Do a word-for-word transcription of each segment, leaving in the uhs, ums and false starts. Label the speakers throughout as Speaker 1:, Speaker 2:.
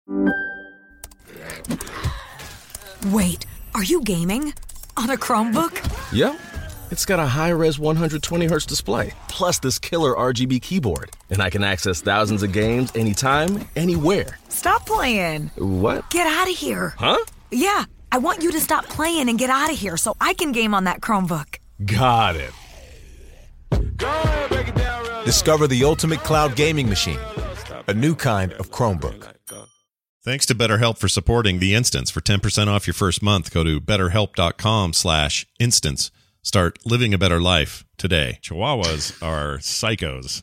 Speaker 1: Wait, are you gaming? On a Chromebook?
Speaker 2: Yep. It's got a high-res one hundred twenty hertz display, plus this killer R G B keyboard. And I can access thousands of games anytime, anywhere.
Speaker 1: Stop playing.
Speaker 2: What?
Speaker 1: Get out of here.
Speaker 2: Huh?
Speaker 1: Yeah, I want you to stop playing and get out of here so I can game on that Chromebook.
Speaker 2: Got it.
Speaker 3: Discover the ultimate cloud gaming machine, a new kind of Chromebook.
Speaker 4: Thanks to BetterHelp for supporting The Instance. For ten percent off your first month, go to betterhelp.com slash instance. Start living a better life today. Chihuahuas are psychos.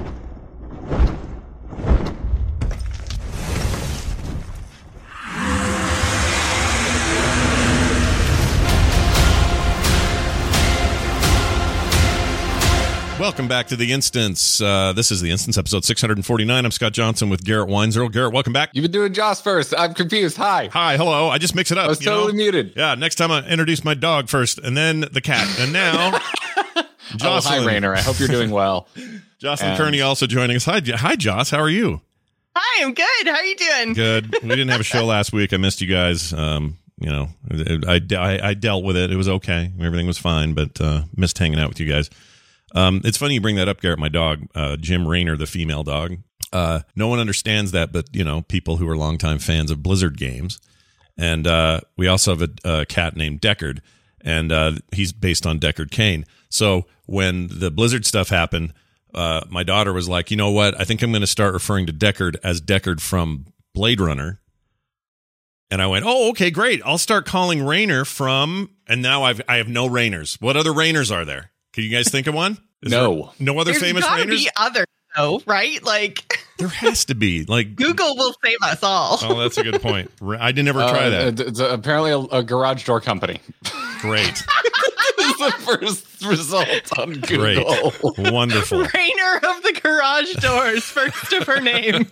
Speaker 4: Welcome back to The Instance. Uh, this is The Instance, episode six forty-nine. I'm Scott Johnson with Garrett Weinzierl. Garrett, welcome back.
Speaker 5: You've been doing Joss first. I'm confused. Hi.
Speaker 4: Hi, hello. I just mix it up.
Speaker 5: I was totally
Speaker 4: know?
Speaker 5: muted.
Speaker 4: Yeah, next time I introduce my dog first, and then the cat. And now, Jocelyn.
Speaker 5: Oh, hi, Rainer. I hope you're doing well.
Speaker 4: Jocelyn
Speaker 5: and...
Speaker 4: Kearney also joining us. Hi, hi, Joss. How are you?
Speaker 6: Hi, I'm good. How are you doing?
Speaker 4: Good. We didn't have a show last week. I missed you guys. Um, you know, I, I, I dealt with it. It was okay. Everything was fine, but uh, missed hanging out with you guys. Um, it's funny you bring that up, Garrett. My dog, uh, Jim Raynor, the female dog. Uh, no one understands that, but you know, people who are longtime fans of Blizzard games. And uh, we also have a, a cat named Deckard, and uh, he's based on Deckard Cain. So when the Blizzard stuff happened, uh, my daughter was like, "You know what? I think I'm going to start referring to Deckard as Deckard from Blade Runner." And I went, "Oh, okay, great. I'll start calling Raynor from." And now I've I have no Raynors. What other Raynors are there? Can you guys think of one? Is
Speaker 5: no.
Speaker 4: No other
Speaker 6: There's
Speaker 4: famous
Speaker 6: gotta
Speaker 4: Raynors?
Speaker 6: Be other, though, right? Like
Speaker 4: there has to be. Like
Speaker 6: Google will save us all.
Speaker 4: Oh, that's a good point. I did never try
Speaker 5: uh,
Speaker 4: that.
Speaker 5: It's apparently a, a garage door company.
Speaker 4: Great.
Speaker 5: This is the first result on Google.
Speaker 4: Great. Wonderful.
Speaker 6: Raynor of the garage doors, first of her name.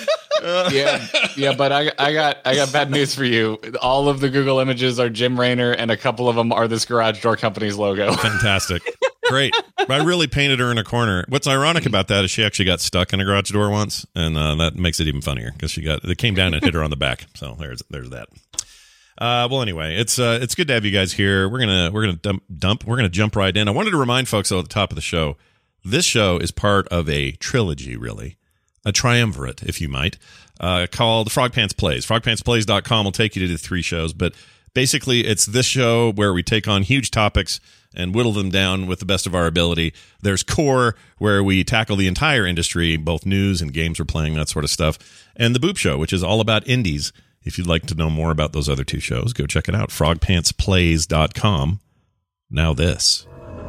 Speaker 5: yeah, yeah, but I, I got, I got bad news for you. All of the Google images are Jim Raynor, and a couple of them are this garage door company's logo.
Speaker 4: Fantastic. Great. I really painted her in a corner. What's ironic about that is she actually got stuck in a garage door once, and uh, that makes it even funnier because she got it came down and hit her on the back. So there's there's that. Uh, well, anyway, it's uh, it's good to have you guys here. We're gonna we're gonna dump, dump we're gonna jump right in. I wanted to remind folks though, at the top of the show, this show is part of a trilogy, really, a triumvirate, if you might, uh, called Frog Pants Plays. frog pants plays dot com will take you to the three shows, but basically, it's this show where we take on huge topics and whittle them down with the best of our ability. There's Core, where we tackle the entire industry, both news and games we're playing, that sort of stuff. And the Boop Show, which is all about indies. If you'd like to know more about those other two shows, go check it out, frog pants plays dot com. Now this.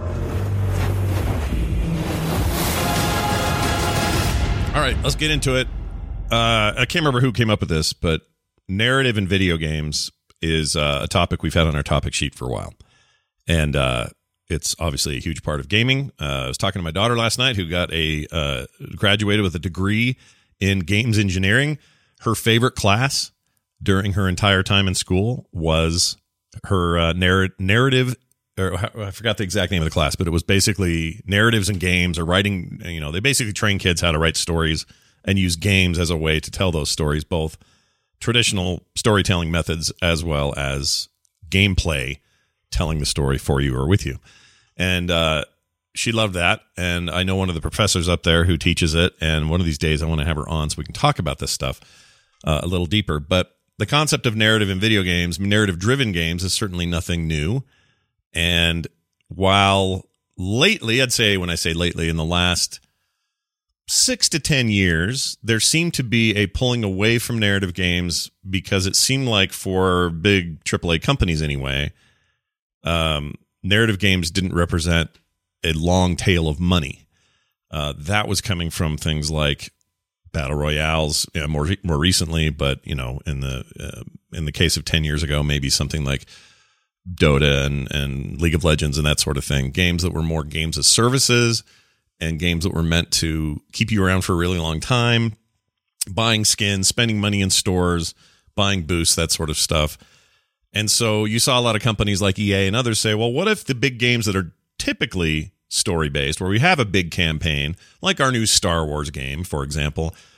Speaker 4: All right, let's get into it. Uh, I can't remember who came up with this, but narrative in video games is uh, a topic we've had on our topic sheet for a while. And uh, it's obviously a huge part of gaming. Uh, I was talking to my daughter last night who got a uh, graduated with a degree in games engineering. Her favorite class during her entire time in school was her uh, narr- narrative, or I forgot the exact name of the class, but it was basically narratives in games or writing. You know, they basically train kids how to write stories and use games as a way to tell those stories, both traditional storytelling methods as well as gameplay, telling the story for you or with you. And uh, she loved that. And I know one of the professors up there who teaches it. And one of these days I want to have her on so we can talk about this stuff uh, a little deeper. But the concept of narrative in video games, narrative-driven games, is certainly nothing new. And while lately, I'd say when I say lately, in the last six to ten years, there seemed to be a pulling away from narrative games because it seemed like for big triple A companies anyway, um, narrative games didn't represent a long tail of money. Uh, that was coming from things like battle royales, you know, more more recently, but you know, in the uh, in the case of ten years ago, maybe something like Dota and and League of Legends and that sort of thing. Games that were more games as services and games that were meant to keep you around for a really long time, buying skins, spending money in stores, buying boosts, that sort of stuff. And so you saw a lot of companies like E A and others say, well, what if the big games that are typically story-based, where we have a big campaign, like our new Star Wars game, for example,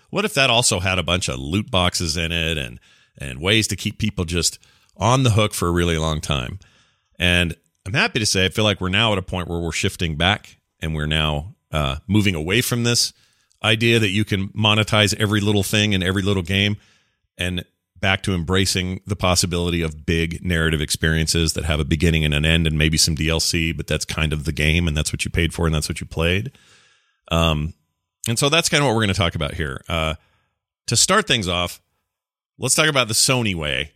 Speaker 4: what if that also had a bunch of loot boxes in it and and ways to keep people just on the hook for a really long time? And I'm happy to say I feel like we're now at a point where we're shifting back, and we're now uh, moving away from this idea that you can monetize every little thing in every little game, and back to embracing the possibility of big narrative experiences that have a beginning and an end and maybe some D L C, but that's kind of the game, and that's what you paid for, and that's what you played. Um, and so that's kind of what we're going to talk about here. Uh, to start things off, let's talk about the Sony way.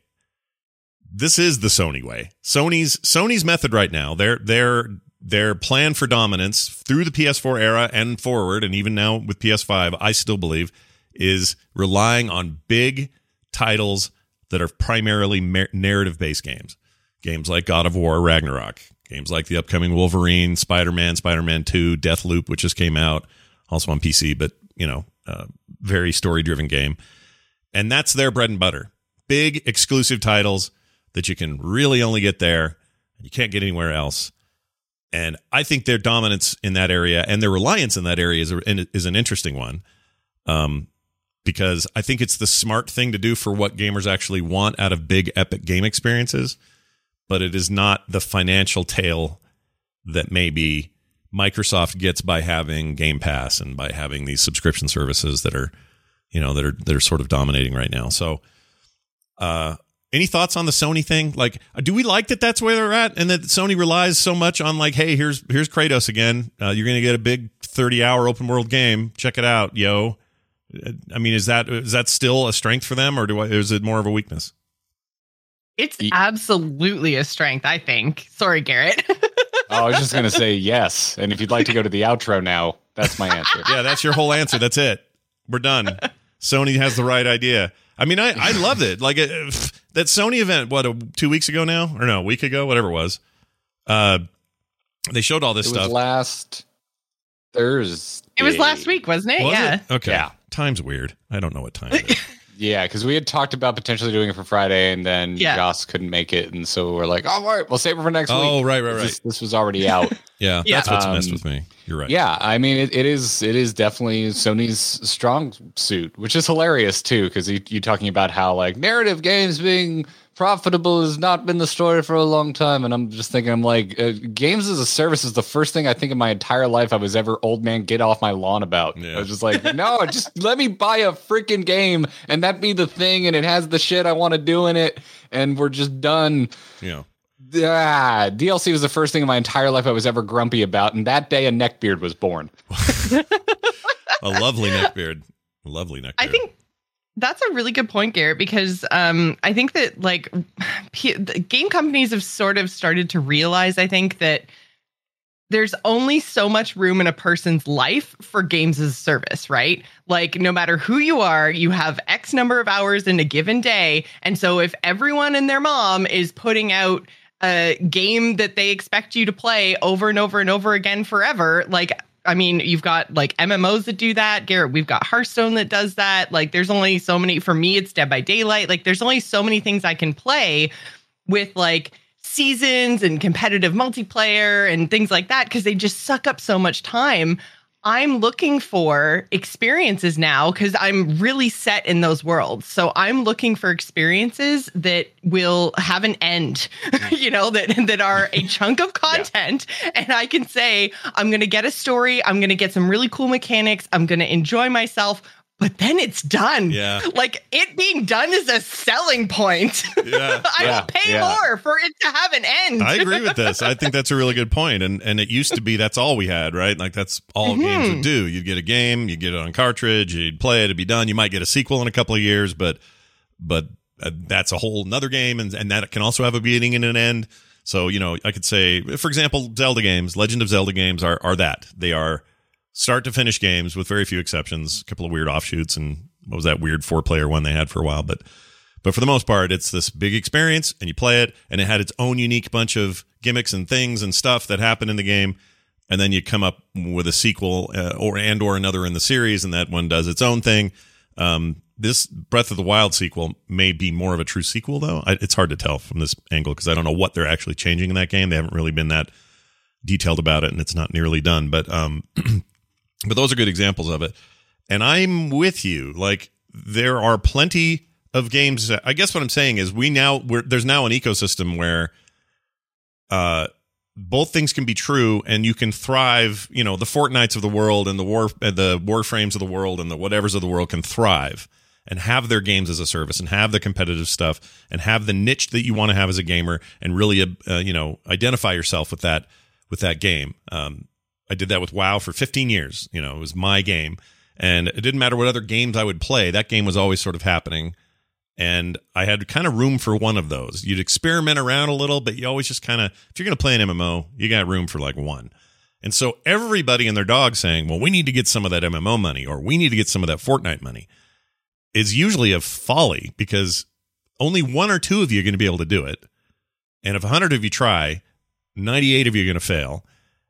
Speaker 4: This is the Sony way. Sony's Sony's method right now, their their their plan for dominance through the P S four era and forward, and even now with P S five, I still believe, is relying on big titles that are primarily mer- narrative-based games. Games like God of War, Ragnarok. Games like the upcoming Wolverine, Spider-Man, Spider-Man two, Deathloop, which just came out, also on P C, but, you know, uh, very story-driven game. And that's their bread and butter. Big, exclusive titles that you can really only get there. You can't get anywhere else. And I think their dominance in that area and their reliance in that area is, a, is an interesting one. Um, because I think it's the smart thing to do for what gamers actually want out of big, epic game experiences. But it is not the financial tail that maybe Microsoft gets by having Game Pass and by having these subscription services that are, you know, that are that are sort of dominating right now. So, uh, any thoughts on the Sony thing? Like, do we like that that's where they're at, and that Sony relies so much on, like, hey, here's here's Kratos again. Uh, you're going to get a big thirty hour open world game. Check it out, yo. I mean, is that is that still a strength for them, or do I, is it more of a weakness?
Speaker 6: It's absolutely a strength, I think. Sorry, Garrett.
Speaker 5: Oh, I was just going to say yes. And if you'd like to go to the outro now, that's my answer.
Speaker 4: Yeah, that's your whole answer. That's it. We're done. Sony has the right idea. I mean, I, I loved it. Like, uh, that Sony event, what, uh, two weeks ago now? Or no, a week ago? Whatever it was. Uh, they showed all this
Speaker 5: it
Speaker 4: stuff.
Speaker 5: Was last Thursday.
Speaker 6: It was last week, wasn't it?
Speaker 4: Was
Speaker 6: yeah.
Speaker 4: It? Okay.
Speaker 5: Yeah.
Speaker 4: Time's weird. I don't know what time it is.
Speaker 5: Yeah, because we had talked about potentially doing it for Friday, and then
Speaker 6: yeah.
Speaker 5: Joss couldn't make it, and so we're like, all right, we'll save it for next
Speaker 4: oh,
Speaker 5: week.
Speaker 4: Oh, right, right, right.
Speaker 5: This, this was already out.
Speaker 4: yeah,
Speaker 6: yeah,
Speaker 4: that's what's
Speaker 5: um,
Speaker 4: messed with me. You're right.
Speaker 5: Yeah, I mean, it, it is it is definitely Sony's strong suit, which is hilarious, too, because you, you're talking about how, like, narrative games being profitable has not been the story for a long time, and I'm just thinking, I'm like, uh, games as a service is the first thing I think in my entire life I was ever old man get off my lawn about. Yeah. I was just like, no, just let me buy a freaking game, and that be the thing, and it has the shit I want to do in it, and we're just done.
Speaker 4: Yeah.
Speaker 5: Ah, D L C was the first thing in my entire life I was ever grumpy about, and that day a neckbeard was born.
Speaker 4: A lovely neckbeard. A lovely neckbeard.
Speaker 6: I think that's a really good point, Garrett, because um, I think that, like, P- game companies have sort of started to realize, I think, that there's only so much room in a person's life for games as a service, right? Like, no matter who you are, you have X number of hours in a given day. And so if everyone and their mom is putting out a game that they expect you to play over and over and over again forever, like, I mean, you've got like M M Os that do that. Garrett, we've got Hearthstone that does that. Like, there's only so many, for me, it's Dead by Daylight. Like, there's only so many things I can play with, like, seasons and competitive multiplayer and things like that, because they just suck up so much time. I'm looking for experiences now because I'm really set in those worlds. So I'm looking for experiences that will have an end, you know, that that are a chunk of content. Yeah. And I can say, I'm going to get a story. I'm going to get some really cool mechanics. I'm going to enjoy myself. But then it's done.
Speaker 4: Yeah.
Speaker 6: Like, it being done is a selling point.
Speaker 4: Yeah.
Speaker 6: I
Speaker 5: yeah.
Speaker 6: will pay
Speaker 5: yeah.
Speaker 6: more for it to have an end.
Speaker 4: I agree with this. I think that's a really good point. And and it used to be that's all we had, right? Like, that's all mm-hmm. games would do. You'd get a game, you'd get it on cartridge, you'd play it, it'd be done. You might get a sequel in a couple of years, but but uh, that's a whole nother game, and, and that can also have a beginning and an end. So, you know, I could say, for example, Zelda games, Legend of Zelda games are are that. They are start to finish games with very few exceptions, a couple of weird offshoots, and what was that weird four player one they had for a while. But but for the most part, it's this big experience, and you play it, and it had its own unique bunch of gimmicks and things and stuff that happened in the game. And then you come up with a sequel uh, or and or another in the series, and that one does its own thing. Um, this Breath of the Wild sequel may be more of a true sequel, though. I, it's hard to tell from this angle because I don't know what they're actually changing in that game. They haven't really been that detailed about it, and it's not nearly done. But um But those are good examples of it. And I'm with you. Like, there are plenty of games. That, I guess what I'm saying is we now we're there's now an ecosystem where uh both things can be true, and you can thrive. You know, the Fortnites of the world and the war uh, the Warframes of the world and the whatevers of the world can thrive and have their games as a service and have the competitive stuff and have the niche that you want to have as a gamer and really uh, you know identify yourself with that with that game. Um, I did that with WoW for fifteen years. You know, it was my game. And it didn't matter what other games I would play. That game was always sort of happening. And I had kind of room for one of those. You'd experiment around a little, but you always just kind of, if you're going to play an M M O, you got room for like one. And so everybody and their dog saying, well, we need to get some of that M M O money, or we need to get some of that Fortnite money, is usually a folly, because only one or two of you are going to be able to do it. And if one hundred of you try, ninety-eight of you are going to fail.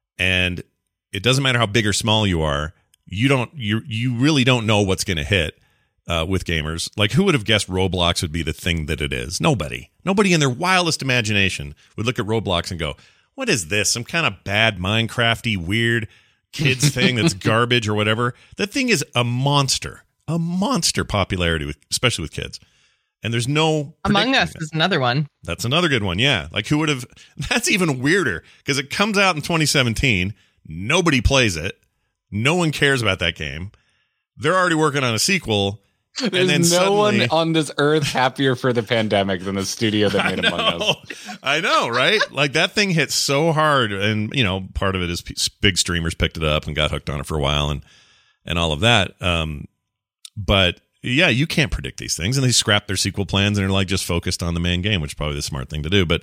Speaker 4: And it doesn't matter how big or small you are. You don't, you you really don't know what's going to hit uh, with gamers. Like, who would have guessed Roblox would be the thing that it is? Nobody. Nobody in their wildest imagination would look at Roblox and go, what is this? Some kind of bad Minecrafty weird kids thing that's garbage or whatever. That thing is a monster, a monster popularity, with, especially with kids. And there's no
Speaker 6: Among Us
Speaker 4: it.
Speaker 6: is another one.
Speaker 4: That's another good one. Yeah. Like, who would have, that's even weirder, because it comes out in twenty seventeen. Nobody plays it. No one cares about that game. They're already working on a sequel.
Speaker 5: There's
Speaker 4: and then
Speaker 5: no
Speaker 4: suddenly,
Speaker 5: one on this earth happier for the pandemic than the studio that made Among Us.
Speaker 4: I know, right? Like, that thing hit so hard, and you know, part of it is big streamers picked it up and got hooked on it for a while, and and all of that. Um, but yeah, you can't predict these things, and they scrap their sequel plans and are like just focused on the main game, which is probably the smart thing to do. But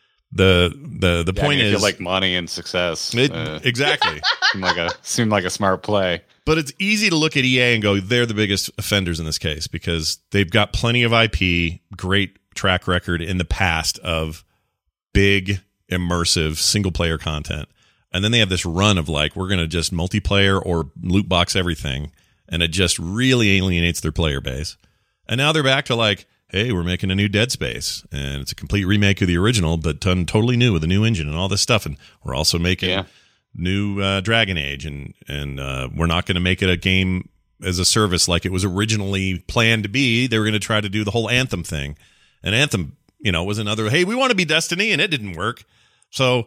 Speaker 4: the the the
Speaker 5: Yeah,
Speaker 4: point
Speaker 5: I mean,
Speaker 4: is,
Speaker 5: if you like money and success.
Speaker 4: it,
Speaker 5: uh,
Speaker 4: exactly.
Speaker 5: seemed like a seemed like a smart play.
Speaker 4: But it's easy to look at E A and go, they're the biggest offenders in this case, because they've got plenty of I P, great track record in the past of big, immersive, single-player content. And then they have this run of like, we're going to just multiplayer or loot box everything. And it just really alienates their player base. And now they're back to like, hey, we're making a new Dead Space. And it's a complete remake of the original, but done totally new with a new engine and all this stuff. And we're also making...
Speaker 5: Yeah.
Speaker 4: new uh, Dragon Age, and and uh, we're not going to make it a game as a service like it was originally planned to be. They were going to try to do the whole Anthem thing, and Anthem, you know, was another, hey, we want to be Destiny, and it didn't work. So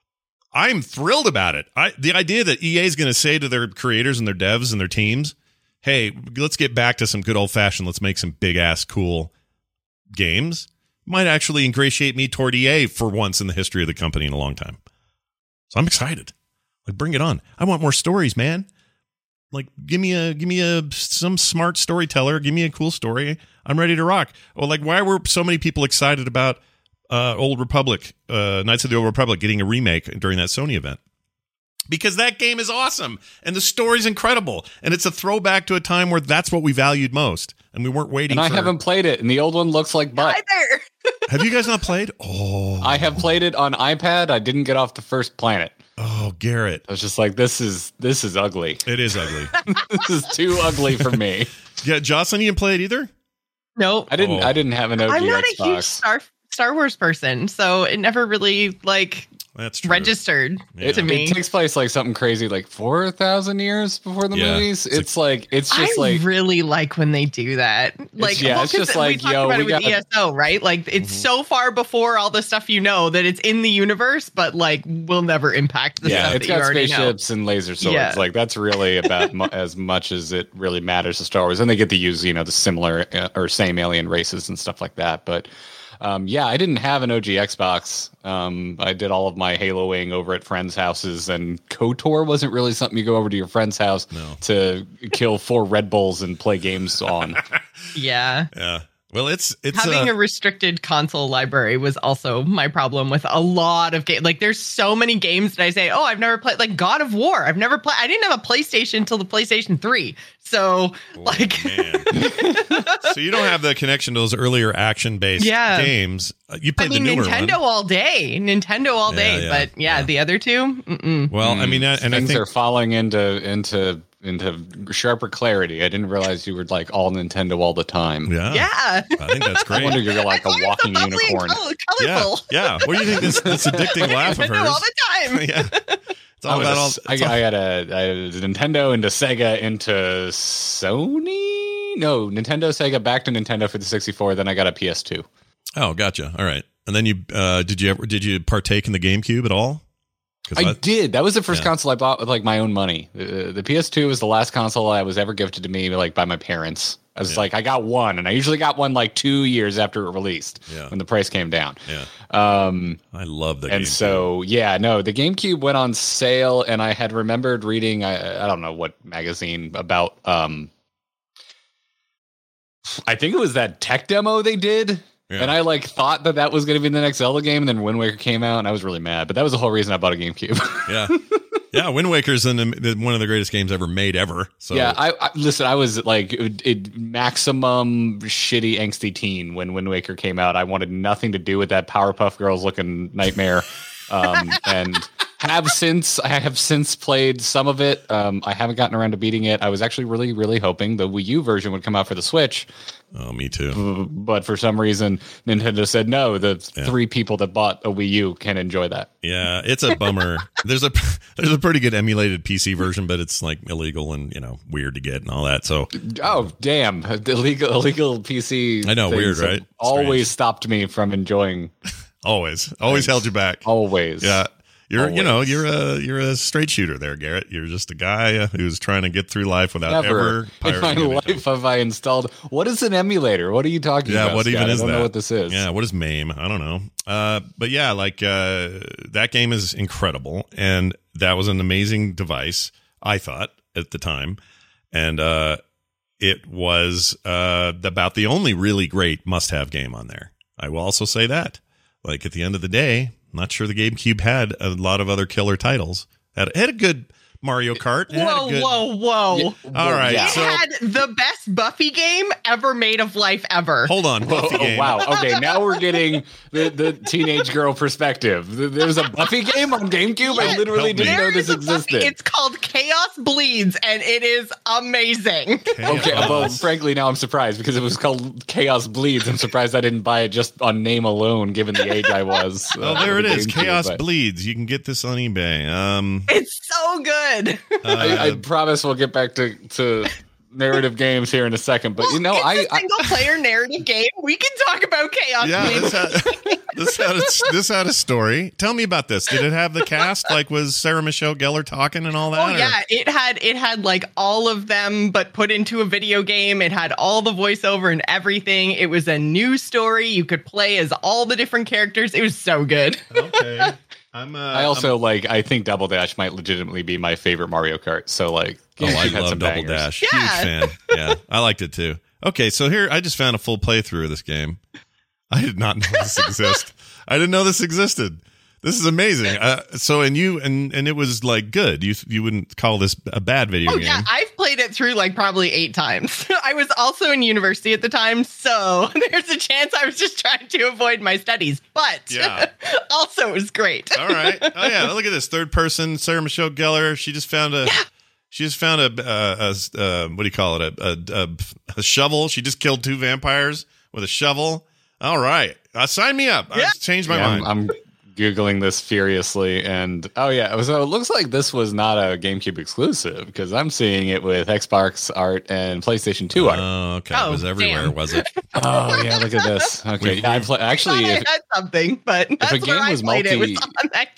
Speaker 4: I'm thrilled about it. I the idea that E A is going to say to their creators and their devs and their teams, hey, let's get back to some good old fashioned, let's make some big ass cool games, might actually ingratiate me toward E A for once in the history of the company in a long time. So I'm excited. Like, bring it on. I want more stories, man. Like, give me a, give me a, some smart storyteller. Give me a cool story. I'm ready to rock. Well, like, why were so many people excited about uh, Old Republic, uh, Knights of the Old Republic getting a remake during that Sony event? Because that game is awesome, and the story's incredible, and it's a throwback to a time where that's what we valued most, and we weren't waiting.
Speaker 5: And I
Speaker 4: for...
Speaker 5: haven't played it, and the old one looks like butt.
Speaker 6: Either.
Speaker 4: Have you guys not played? Oh,
Speaker 5: I have played it on iPad. I didn't get off the first planet.
Speaker 4: Oh, Garrett.
Speaker 5: I was just like, this is this is ugly.
Speaker 4: It is ugly.
Speaker 5: This is too ugly for me.
Speaker 4: Yeah, Jocelyn, you didn't play it either?
Speaker 6: Nope.
Speaker 5: I didn't.
Speaker 4: Oh.
Speaker 5: I didn't have an O G
Speaker 6: I'm not
Speaker 5: Xbox.
Speaker 6: a huge Star Star Wars person, so it never really like
Speaker 4: That's true.
Speaker 6: registered
Speaker 4: Yeah.
Speaker 6: to
Speaker 5: It,
Speaker 6: me.
Speaker 5: it takes place like something crazy, like four thousand years before the
Speaker 4: Yeah.
Speaker 5: movies.
Speaker 4: It's
Speaker 5: It's, like it's just
Speaker 6: I
Speaker 5: like
Speaker 6: really like when they do that. Like,
Speaker 5: yeah,
Speaker 6: well,
Speaker 5: it's
Speaker 6: 'cause
Speaker 5: just
Speaker 6: we
Speaker 5: like,
Speaker 6: talked
Speaker 5: yo,
Speaker 6: about
Speaker 5: we
Speaker 6: it with
Speaker 5: got-
Speaker 6: E S O, right? Like, it's
Speaker 4: Mhm.
Speaker 6: so far before all the stuff you know that it's in the universe, but like will never impact the
Speaker 5: yeah,
Speaker 6: stuff
Speaker 5: it's
Speaker 6: that you
Speaker 5: got
Speaker 6: already
Speaker 5: spaceships and laser swords.
Speaker 6: Yeah.
Speaker 5: Like that's really about mu- as much as it really matters to Star Wars. And they get to use you know the similar uh, or same alien races and stuff like that. But um, yeah, I didn't have an O G Xbox. Um, I did all of my Haloing over at friends' houses, and KOTOR wasn't really something you go over to your friend's house
Speaker 4: No.
Speaker 5: to kill four Red Bulls and play games on.
Speaker 6: know. Yeah.
Speaker 4: Yeah. Well, it's it's
Speaker 6: Having
Speaker 4: uh,
Speaker 6: a restricted console library was also my problem with a lot of games. Like, there's so many games that I say, oh, I've never played, like God of War. I've never played. I didn't have a PlayStation until the PlayStation three. So, like,
Speaker 4: man. So you don't have the connection to those earlier action-based
Speaker 6: Yeah.
Speaker 4: games. Uh, You
Speaker 6: I
Speaker 4: played
Speaker 6: mean,
Speaker 4: the newer
Speaker 6: Nintendo
Speaker 4: one.
Speaker 6: all day, Nintendo all
Speaker 4: Yeah,
Speaker 6: day.
Speaker 4: yeah,
Speaker 6: but yeah,
Speaker 4: yeah.
Speaker 6: the other two, mm-mm.
Speaker 4: Well, I mean, uh, and I
Speaker 5: Things
Speaker 4: think
Speaker 5: are falling into into into sharper clarity. I didn't realize you were like all Nintendo all the time.
Speaker 4: yeah,
Speaker 6: yeah.
Speaker 4: I think that's
Speaker 5: I
Speaker 4: great.
Speaker 5: wonder you're like a
Speaker 6: I thought it was
Speaker 5: walking
Speaker 6: so bubbly and
Speaker 5: unicorn.
Speaker 6: color-
Speaker 4: Yeah,
Speaker 6: colorful.
Speaker 4: yeah. What do you think this this addicting laugh of
Speaker 6: Nintendo
Speaker 4: hers?
Speaker 6: all the time.
Speaker 4: Yeah, It's all
Speaker 5: I,
Speaker 4: about all.
Speaker 5: was, I,
Speaker 4: it's all-
Speaker 5: I had a, I had a Nintendo into Sega into Sony. No, Nintendo, Sega, back to Nintendo for the sixty-four. Then I got a P S two.
Speaker 4: Oh, gotcha. All right. And then you uh, did you ever did you partake in the GameCube at all?
Speaker 5: I, I did. That was the first
Speaker 4: yeah.
Speaker 5: console I bought with like my own money. The, the P S two was the last console that was ever gifted to me, like by my parents. I was
Speaker 4: yeah.
Speaker 5: like, I got one, and I usually got one like two years after it released,
Speaker 4: yeah.
Speaker 5: when the price came down.
Speaker 4: Yeah.
Speaker 5: Um,
Speaker 4: I love the
Speaker 5: and
Speaker 4: GameCube.
Speaker 5: so yeah, no, the GameCube went on sale, and I had remembered reading, I, I don't know what magazine about. Um, I think it was that tech demo they did. Yeah. And I like thought that that was going to be the next Zelda game, and then Wind Waker came out, and I was really mad. But that was the whole reason I bought a GameCube.
Speaker 4: yeah, yeah. Wind Waker's in the, one of the greatest games ever made ever. So
Speaker 5: yeah, I, I listen. I was like it, it, maximum shitty angsty teen when Wind Waker came out. I wanted nothing to do with that Powerpuff Girls looking nightmare, um, and have since I have since played some of it. Um, I haven't gotten around to beating it. I was actually really, really hoping the Wii U version would come out for the Switch.
Speaker 4: Oh, me too.
Speaker 5: But for some reason, Nintendo said no. The yeah. three people that bought a Wii U can enjoy that.
Speaker 4: Yeah, it's a bummer. there's a there's a pretty good emulated P C version, but it's like illegal and you know weird to get and all that. So
Speaker 5: oh damn, the illegal illegal P C.
Speaker 4: I know, weird, right?
Speaker 5: Always
Speaker 4: Strange.
Speaker 5: Stopped me from enjoying.
Speaker 4: always, always held you back.
Speaker 5: Always,
Speaker 4: yeah. You're,
Speaker 5: Always.
Speaker 4: you know, you're a you're a straight shooter there, Garrett. You're just a guy who's trying to get through life without
Speaker 5: Never
Speaker 4: ever
Speaker 5: in
Speaker 4: pirating
Speaker 5: my
Speaker 4: anything.
Speaker 5: life have I installed. What is an emulator? What are you talking
Speaker 4: yeah,
Speaker 5: about?
Speaker 4: what even
Speaker 5: Scott?
Speaker 4: is
Speaker 5: I don't
Speaker 4: that?
Speaker 5: know what this is.
Speaker 4: Yeah, what is MAME? I don't know. Uh, but yeah, like uh, that game is incredible, and that was an amazing device. I thought at the time, and uh, it was uh, about the only really great must-have game on there. I will also say that. Like at the end of the day. Not sure the GameCube had a lot of other killer titles. Had, had a good Mario Kart. It had
Speaker 6: Whoa,
Speaker 4: a good,
Speaker 6: whoa, whoa.
Speaker 5: Yeah,
Speaker 4: all right.
Speaker 5: yeah.
Speaker 6: It
Speaker 4: So
Speaker 6: had the best Buffy game ever made of life ever.
Speaker 4: hold on. Buffy
Speaker 5: Oh,
Speaker 4: game.
Speaker 5: wow. Okay, now we're getting the, the teenage girl perspective. There's a Buffy game on GameCube? I
Speaker 6: Yes,
Speaker 5: literally
Speaker 4: help
Speaker 5: didn't
Speaker 4: me.
Speaker 5: know
Speaker 6: There
Speaker 5: this
Speaker 6: is a Buffy-
Speaker 5: existed.
Speaker 6: It's called Chaos Bleeds, and it is amazing.
Speaker 5: Okay, well, frankly, now I'm surprised because it was called Chaos Bleeds. I'm surprised I didn't buy it just on name alone, given the age I was.
Speaker 4: Oh,
Speaker 5: uh,
Speaker 4: there
Speaker 5: with
Speaker 4: it
Speaker 5: the
Speaker 4: is.
Speaker 5: GameCube,
Speaker 4: Chaos
Speaker 5: but
Speaker 4: Bleeds. You can get this on eBay. Um,
Speaker 6: It's so good.
Speaker 4: uh,
Speaker 5: I, I promise we'll get back to, to narrative games here in a second. But, you know,
Speaker 6: it's
Speaker 5: I,
Speaker 6: a
Speaker 5: I
Speaker 6: single player narrative game. We can talk about Chaos
Speaker 4: yeah,
Speaker 6: Bleeds.
Speaker 4: this had, this had a, this had a story. Tell me about this. Did it have the cast? Like, was Sarah Michelle Gellar talking and all that?
Speaker 6: Oh
Speaker 4: or-
Speaker 6: yeah, it had it had like all of them, but put into a video game. It had all the voiceover and everything. It was a new story. You could play as all the different characters. It was so good.
Speaker 4: Okay. I'm. Uh,
Speaker 5: I also like. I think Double Dash might legitimately be my favorite Mario Kart. So like,
Speaker 4: Oh, I
Speaker 5: it had
Speaker 4: love
Speaker 5: some
Speaker 4: Double
Speaker 5: bangers.
Speaker 4: Dash.
Speaker 6: Yeah.
Speaker 4: Huge fan. Yeah, I liked it too. Okay, so here I just found a full playthrough of this game. I did not know this existed. I didn't know this existed. This is amazing. Uh, so and you and and it was like good. You you wouldn't call this a bad video
Speaker 6: Oh
Speaker 4: game.
Speaker 6: yeah, I've played it through like probably eight times. I was also in university at the time, so there's a chance I was just trying to avoid my studies. But
Speaker 4: Yeah.
Speaker 6: also it was great.
Speaker 4: All right. Oh yeah. Look at this third person. Sarah Michelle Gellar. She just found a.
Speaker 6: Yeah.
Speaker 4: She just found a, uh, a uh, what do you call it? A, a, a, a shovel. She just killed two vampires with a shovel. All right. Uh, sign me up.
Speaker 6: Yeah.
Speaker 4: I changed my
Speaker 5: Yeah,
Speaker 4: mind.
Speaker 5: I'm, I'm Googling this furiously, and oh yeah, so it looks like this was not a GameCube exclusive because I'm seeing it with Xbox art and PlayStation two art.
Speaker 4: Oh, okay.
Speaker 6: Oh,
Speaker 4: it was everywhere,
Speaker 6: damn.
Speaker 4: was it?
Speaker 5: Oh yeah, look at this. Okay, yeah, I play,
Speaker 6: I
Speaker 5: actually,
Speaker 6: thought I
Speaker 5: if,
Speaker 6: had something, but that's
Speaker 5: a
Speaker 6: where
Speaker 5: game
Speaker 6: I
Speaker 5: was
Speaker 6: played it.
Speaker 5: multi-
Speaker 6: was on that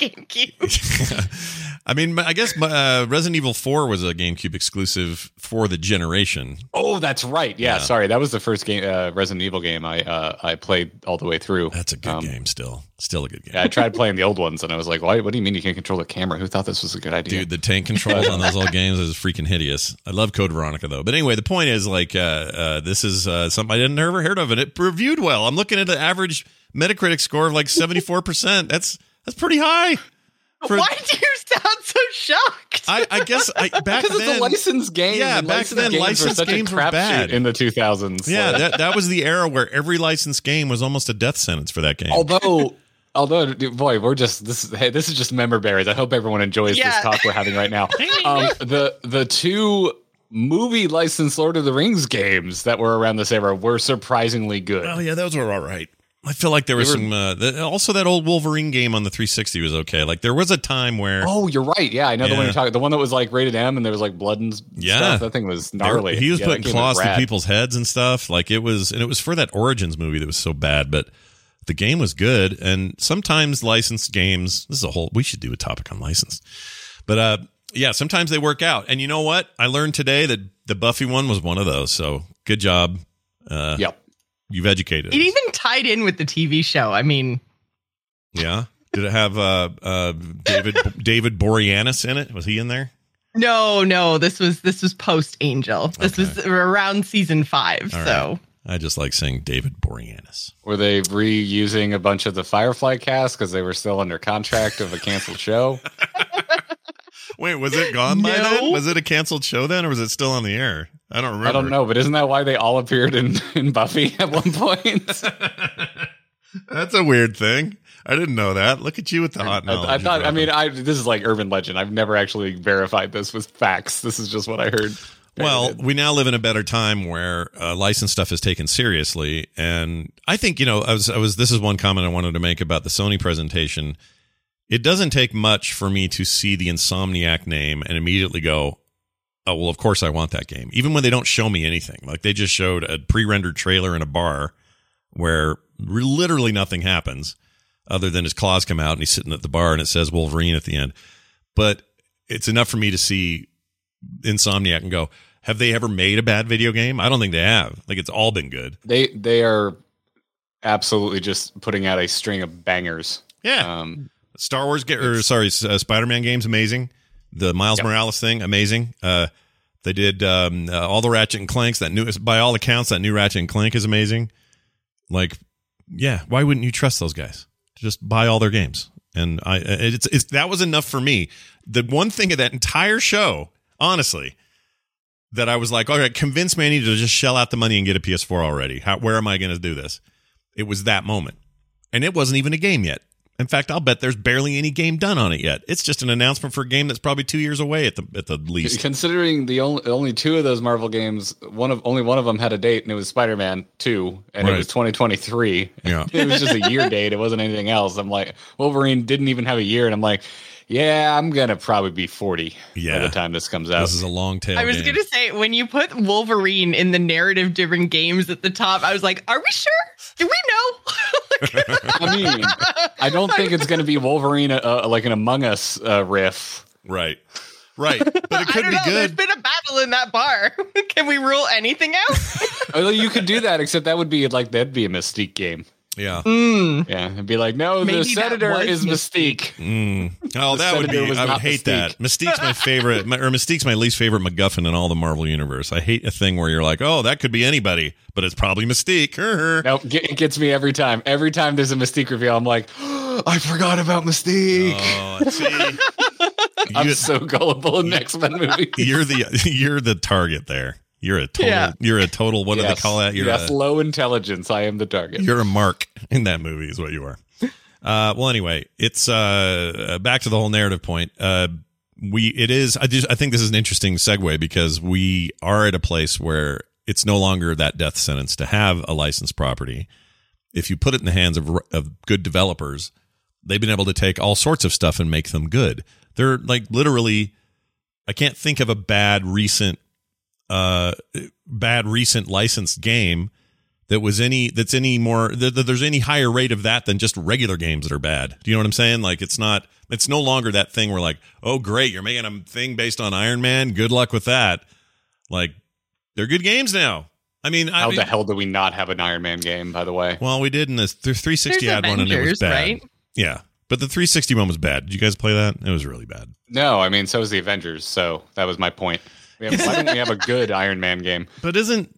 Speaker 6: GameCube.
Speaker 4: I mean, I guess uh, Resident Evil four was a GameCube exclusive for the generation.
Speaker 5: oh, that's right. Yeah,
Speaker 4: Yeah.
Speaker 5: sorry, that was the first game, uh, Resident Evil game I uh, I played all the way through.
Speaker 4: That's a good
Speaker 5: Um,
Speaker 4: game still. Still a good game.
Speaker 5: Yeah, I tried playing the old ones, and I was like, "Why? What do you mean you can't control the camera? Who thought this was a good idea?"
Speaker 4: Dude, the tank controls on those old games is freaking hideous. I love Code Veronica though. But anyway, the point is like uh, uh, this is uh, something I didn't ever heard of, and it reviewed well. I'm looking at the average Metacritic score of like seventy-four percent. That's that's pretty high. For-
Speaker 6: Why do you sound so shocked?
Speaker 4: I, I guess I, back
Speaker 5: because
Speaker 4: then,
Speaker 5: it's a licensed game.
Speaker 4: Yeah,
Speaker 5: and
Speaker 4: back
Speaker 5: licensed
Speaker 4: then,
Speaker 5: games were
Speaker 4: licensed
Speaker 5: such
Speaker 4: games
Speaker 5: a
Speaker 4: were
Speaker 5: crapshoot
Speaker 4: bad.
Speaker 5: in the two thousands.
Speaker 4: yeah,
Speaker 5: Like-
Speaker 4: that that was the era where every licensed game was almost a death sentence for that game.
Speaker 5: although. Although, boy, we're just this. Is, hey, this is just member berries. I hope everyone enjoys
Speaker 6: Yeah.
Speaker 5: this talk we're having right now. Um, the the two movie licensed Lord of the Rings games that were around this era were surprisingly good.
Speaker 4: Oh yeah, those were all right. I feel like there was
Speaker 5: were,
Speaker 4: some. Uh, the, also, that old Wolverine game on the three sixty was okay. Like there was a time where.
Speaker 5: Oh, you're right. Yeah, I know
Speaker 4: yeah.
Speaker 5: the one you're talking. The one that was like rated M, and there was like blood and
Speaker 4: yeah.
Speaker 5: stuff. That thing was gnarly.
Speaker 4: There, he was
Speaker 5: yeah,
Speaker 4: putting claws through
Speaker 5: rad.
Speaker 4: people's heads and stuff. Like it was, and it was for that Origins movie that was so bad, but the game was good. And sometimes licensed games. This is a whole. We should do a topic on licensed, but uh, yeah, sometimes they work out. And you know what? I learned today that the Buffy one was one of those. So good job. Uh,
Speaker 5: yep.
Speaker 4: You've educated
Speaker 6: It
Speaker 4: us.
Speaker 6: even tied in with the T V show. I mean,
Speaker 4: yeah. Did it have uh, uh, David David Boreanaz in it? Was he in there?
Speaker 6: no, no. This was this was post Angel. This
Speaker 4: Okay.
Speaker 6: was around season five.
Speaker 4: All
Speaker 6: so
Speaker 4: right. I just like saying David Boreanaz.
Speaker 5: Were they reusing a bunch of the Firefly cast because they were still under contract of a canceled show?
Speaker 4: Wait, was it gone by
Speaker 6: No.
Speaker 4: then? Was it a canceled show then, or was it still on the air? I don't remember.
Speaker 5: I don't know, but isn't that why they all appeared in, in Buffy at one point?
Speaker 4: That's a weird thing. I didn't know that. Look at you with the hot knowledge.
Speaker 5: I, I thought. I
Speaker 4: Robin.
Speaker 5: mean, I this is like urban legend. I've never actually verified this with facts. This is just what I heard.
Speaker 4: Well, we now live in a better time where uh, licensed stuff is taken seriously, and I think you know, I was, I was. This is one comment I wanted to make about the Sony presentation. It doesn't take much for me to see the Insomniac name and immediately go, "Oh, well, of course I want that game." Even when they don't show me anything, like they just showed a pre-rendered trailer in a bar where literally nothing happens other than his claws come out and he's sitting at the bar and it says Wolverine at the end. But it's enough for me to see Insomniac and go, have they ever made a bad video game? I don't think they have. Like it's all been good.
Speaker 5: They they are absolutely just putting out a string of bangers.
Speaker 4: Yeah.
Speaker 5: Um,
Speaker 4: Star Wars, ga- or sorry, uh, Spider-Man game's amazing. The Miles
Speaker 5: Yep.
Speaker 4: Morales thing, amazing. Uh, they did um, uh, all the Ratchet and Clanks. That new, by all accounts, that new Ratchet and Clank is amazing. Like, yeah, why wouldn't you trust those guys? Just buy all their games. And I, it's, it's that was enough for me. The one thing of that entire show, honestly, that I was like, all right, convince me I need to just shell out the money and get a P S four already. How, where am I going to do this? It was that moment, and it wasn't even a game yet. In fact, I'll bet there's barely any game done on it yet. It's just an announcement for a game that's probably two years away at the at the least.
Speaker 5: Considering the only only two of those Marvel games, one of only one of them had a date, and it was Spider-Man two, and
Speaker 4: Right.
Speaker 5: it was twenty twenty-three.
Speaker 4: Yeah.
Speaker 5: It was just a year date. It wasn't anything else. I'm like, Wolverine didn't even have a year, and I'm like, yeah, I'm gonna probably be forty
Speaker 4: Yeah.
Speaker 5: by the time this comes out.
Speaker 4: This is a long tail.
Speaker 6: I was
Speaker 4: game.
Speaker 6: gonna say, when you put Wolverine in the narrative driven games at the top, I was like, are we sure? Do we know?
Speaker 5: I mean, I don't think it's gonna be Wolverine uh, like an Among Us uh, riff.
Speaker 4: right, right, but it
Speaker 6: I
Speaker 4: could
Speaker 6: don't
Speaker 4: be
Speaker 6: know. There's
Speaker 4: good.
Speaker 6: been a battle in that bar. Can we rule anything out?
Speaker 5: Although you could do that, except that would be like that'd be a Mystique game.
Speaker 4: Yeah.
Speaker 6: Mm.
Speaker 5: Yeah, it'd be like, no,
Speaker 6: Maybe
Speaker 5: the
Speaker 6: that
Speaker 5: Senator
Speaker 6: was
Speaker 5: is
Speaker 6: Mystique.
Speaker 5: Mystique.
Speaker 4: Mm. Oh,
Speaker 5: The
Speaker 4: that would
Speaker 5: Senator
Speaker 4: be.
Speaker 5: was
Speaker 4: I would
Speaker 5: not
Speaker 4: hate
Speaker 5: Mystique.
Speaker 4: that. Mystique's my favorite, my, or Mystique's my least favorite MacGuffin in all the Marvel universe. I hate a thing where you're like, oh, that could be anybody, but it's probably Mystique.
Speaker 5: Nope, get- it gets me every time. Every time there's a Mystique reveal, I'm like, oh, I forgot about Mystique.
Speaker 4: Oh, see,
Speaker 5: I'm
Speaker 4: you,
Speaker 5: so gullible in X-Men movies.
Speaker 4: you're the you're the target there. You're a total.
Speaker 6: Yeah.
Speaker 4: You're a total. What do
Speaker 5: Yes.
Speaker 4: they call that? You're
Speaker 5: yes,
Speaker 4: a,
Speaker 5: low intelligence. I am the target.
Speaker 4: You're a mark in that movie, is what you are. Uh, well, anyway, it's uh, back to the whole narrative point. Uh, we it is. I just I think this is an interesting segue because we are at a place where it's no longer that death sentence to have a licensed property. If you put it in the hands of of good developers, they've been able to take all sorts of stuff and make them good. They're like literally. I can't think of a bad recent, uh, bad recent licensed game that was any that's any more that, that there's any higher rate of that than just regular games that are bad. Do you know what I'm saying? Like it's not it's no longer that thing where like, oh great, you're making a thing based on Iron Man. Good luck with that. Like they're good games now. I mean, I
Speaker 5: How
Speaker 4: mean,
Speaker 5: the hell do we not have an Iron Man game, by the way?
Speaker 4: well, we did in this the three sixty
Speaker 6: There's
Speaker 4: had one and it was
Speaker 6: Avengers,
Speaker 4: bad.
Speaker 6: right?
Speaker 4: Yeah, but the three sixty one was bad. Did you guys play that? It was really bad.
Speaker 5: No, I mean, so is the Avengers, so that was my point. We have, why don't we have a good Iron Man game?
Speaker 4: But isn't